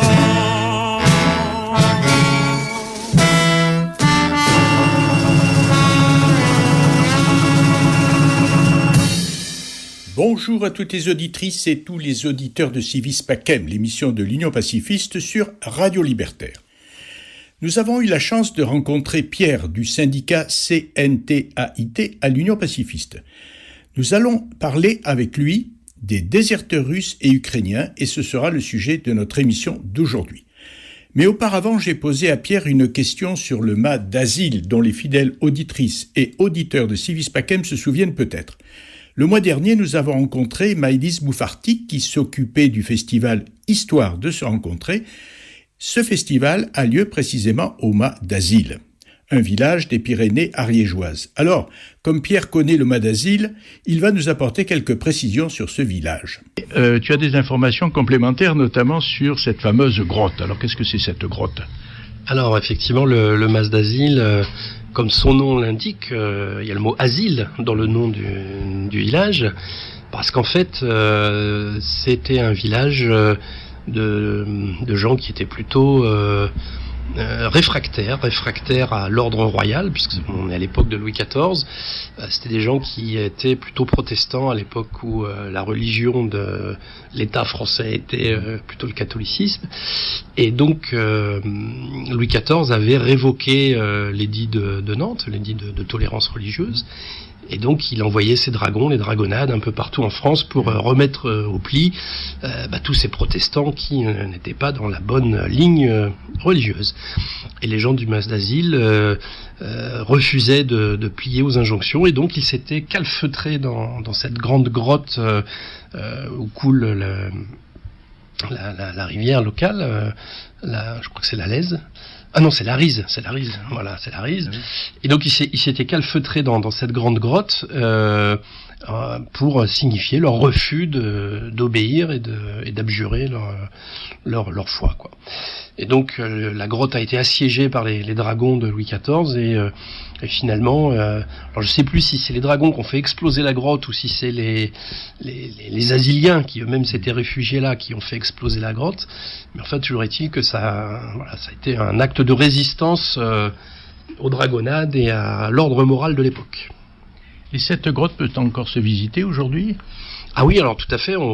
Bonjour à toutes les auditrices et tous les auditeurs de Civis Pacem, l'émission de l'Union pacifiste sur Radio Libertaire. Nous avons eu la chance de rencontrer Pierre du syndicat CNTAIT à l'Union pacifiste. Nous allons parler avec lui des déserteurs russes et ukrainiens et ce sera le sujet de notre émission d'aujourd'hui. Mais auparavant, j'ai posé à Pierre une question sur le mât d'asile dont les fidèles auditrices et auditeurs de Civis Pacem se souviennent peut-être. Le mois dernier, nous avons rencontré Maïlis Boufartik qui s'occupait du festival Histoire de se rencontrer. Ce festival a lieu précisément au mât d'Asile, un village des Pyrénées ariégeoises. Alors, comme Pierre connaît le mât d'Asile, il va nous apporter quelques précisions sur ce village. Tu as des informations complémentaires, notamment sur cette fameuse grotte. Alors, qu'est-ce que c'est cette grotte ? Alors, effectivement, le mât d'Asile... Comme son nom l'indique, il y a le mot asile dans le nom du village, parce qu'en fait, c'était un village de gens qui étaient plutôt réfractaires à l'ordre royal, puisqu'on est à l'époque de Louis XIV. C'était des gens qui étaient plutôt protestants à l'époque où la religion de l'État français était plutôt le catholicisme. Et donc, Louis XIV avait révoqué l'édit de Nantes, l'édit de tolérance religieuse. Et donc, il envoyait ses dragons, les dragonnades, un peu partout en France pour remettre au pli tous ces protestants qui n'étaient pas dans la bonne ligne religieuse. Et les gens du Mas d'Asile refusaient de plier aux injonctions, et donc ils s'étaient calfeutrés dans cette grande grotte où coule la rivière locale, je crois que c'est la Lèze. Ah non, c'est la Rise. Voilà, c'est la Rise. Oui. Et donc, ils s'étaient calfeutrés dans cette grande grotte pour signifier leur refus d'obéir et d'abjurer leur foi, quoi. Et donc, la grotte a été assiégée par les dragons de Louis XIV et finalement, alors je sais plus si c'est les dragons qui ont fait exploser la grotte ou si c'est les Asiliens qui eux-mêmes s'étaient réfugiés là qui ont fait exploser la grotte. Mais enfin, toujours est-il que ça a été un acte de résistance aux dragonnades et à l'ordre moral de l'époque. Et cette grotte peut encore se visiter aujourd'hui ? Ah oui, alors tout à fait,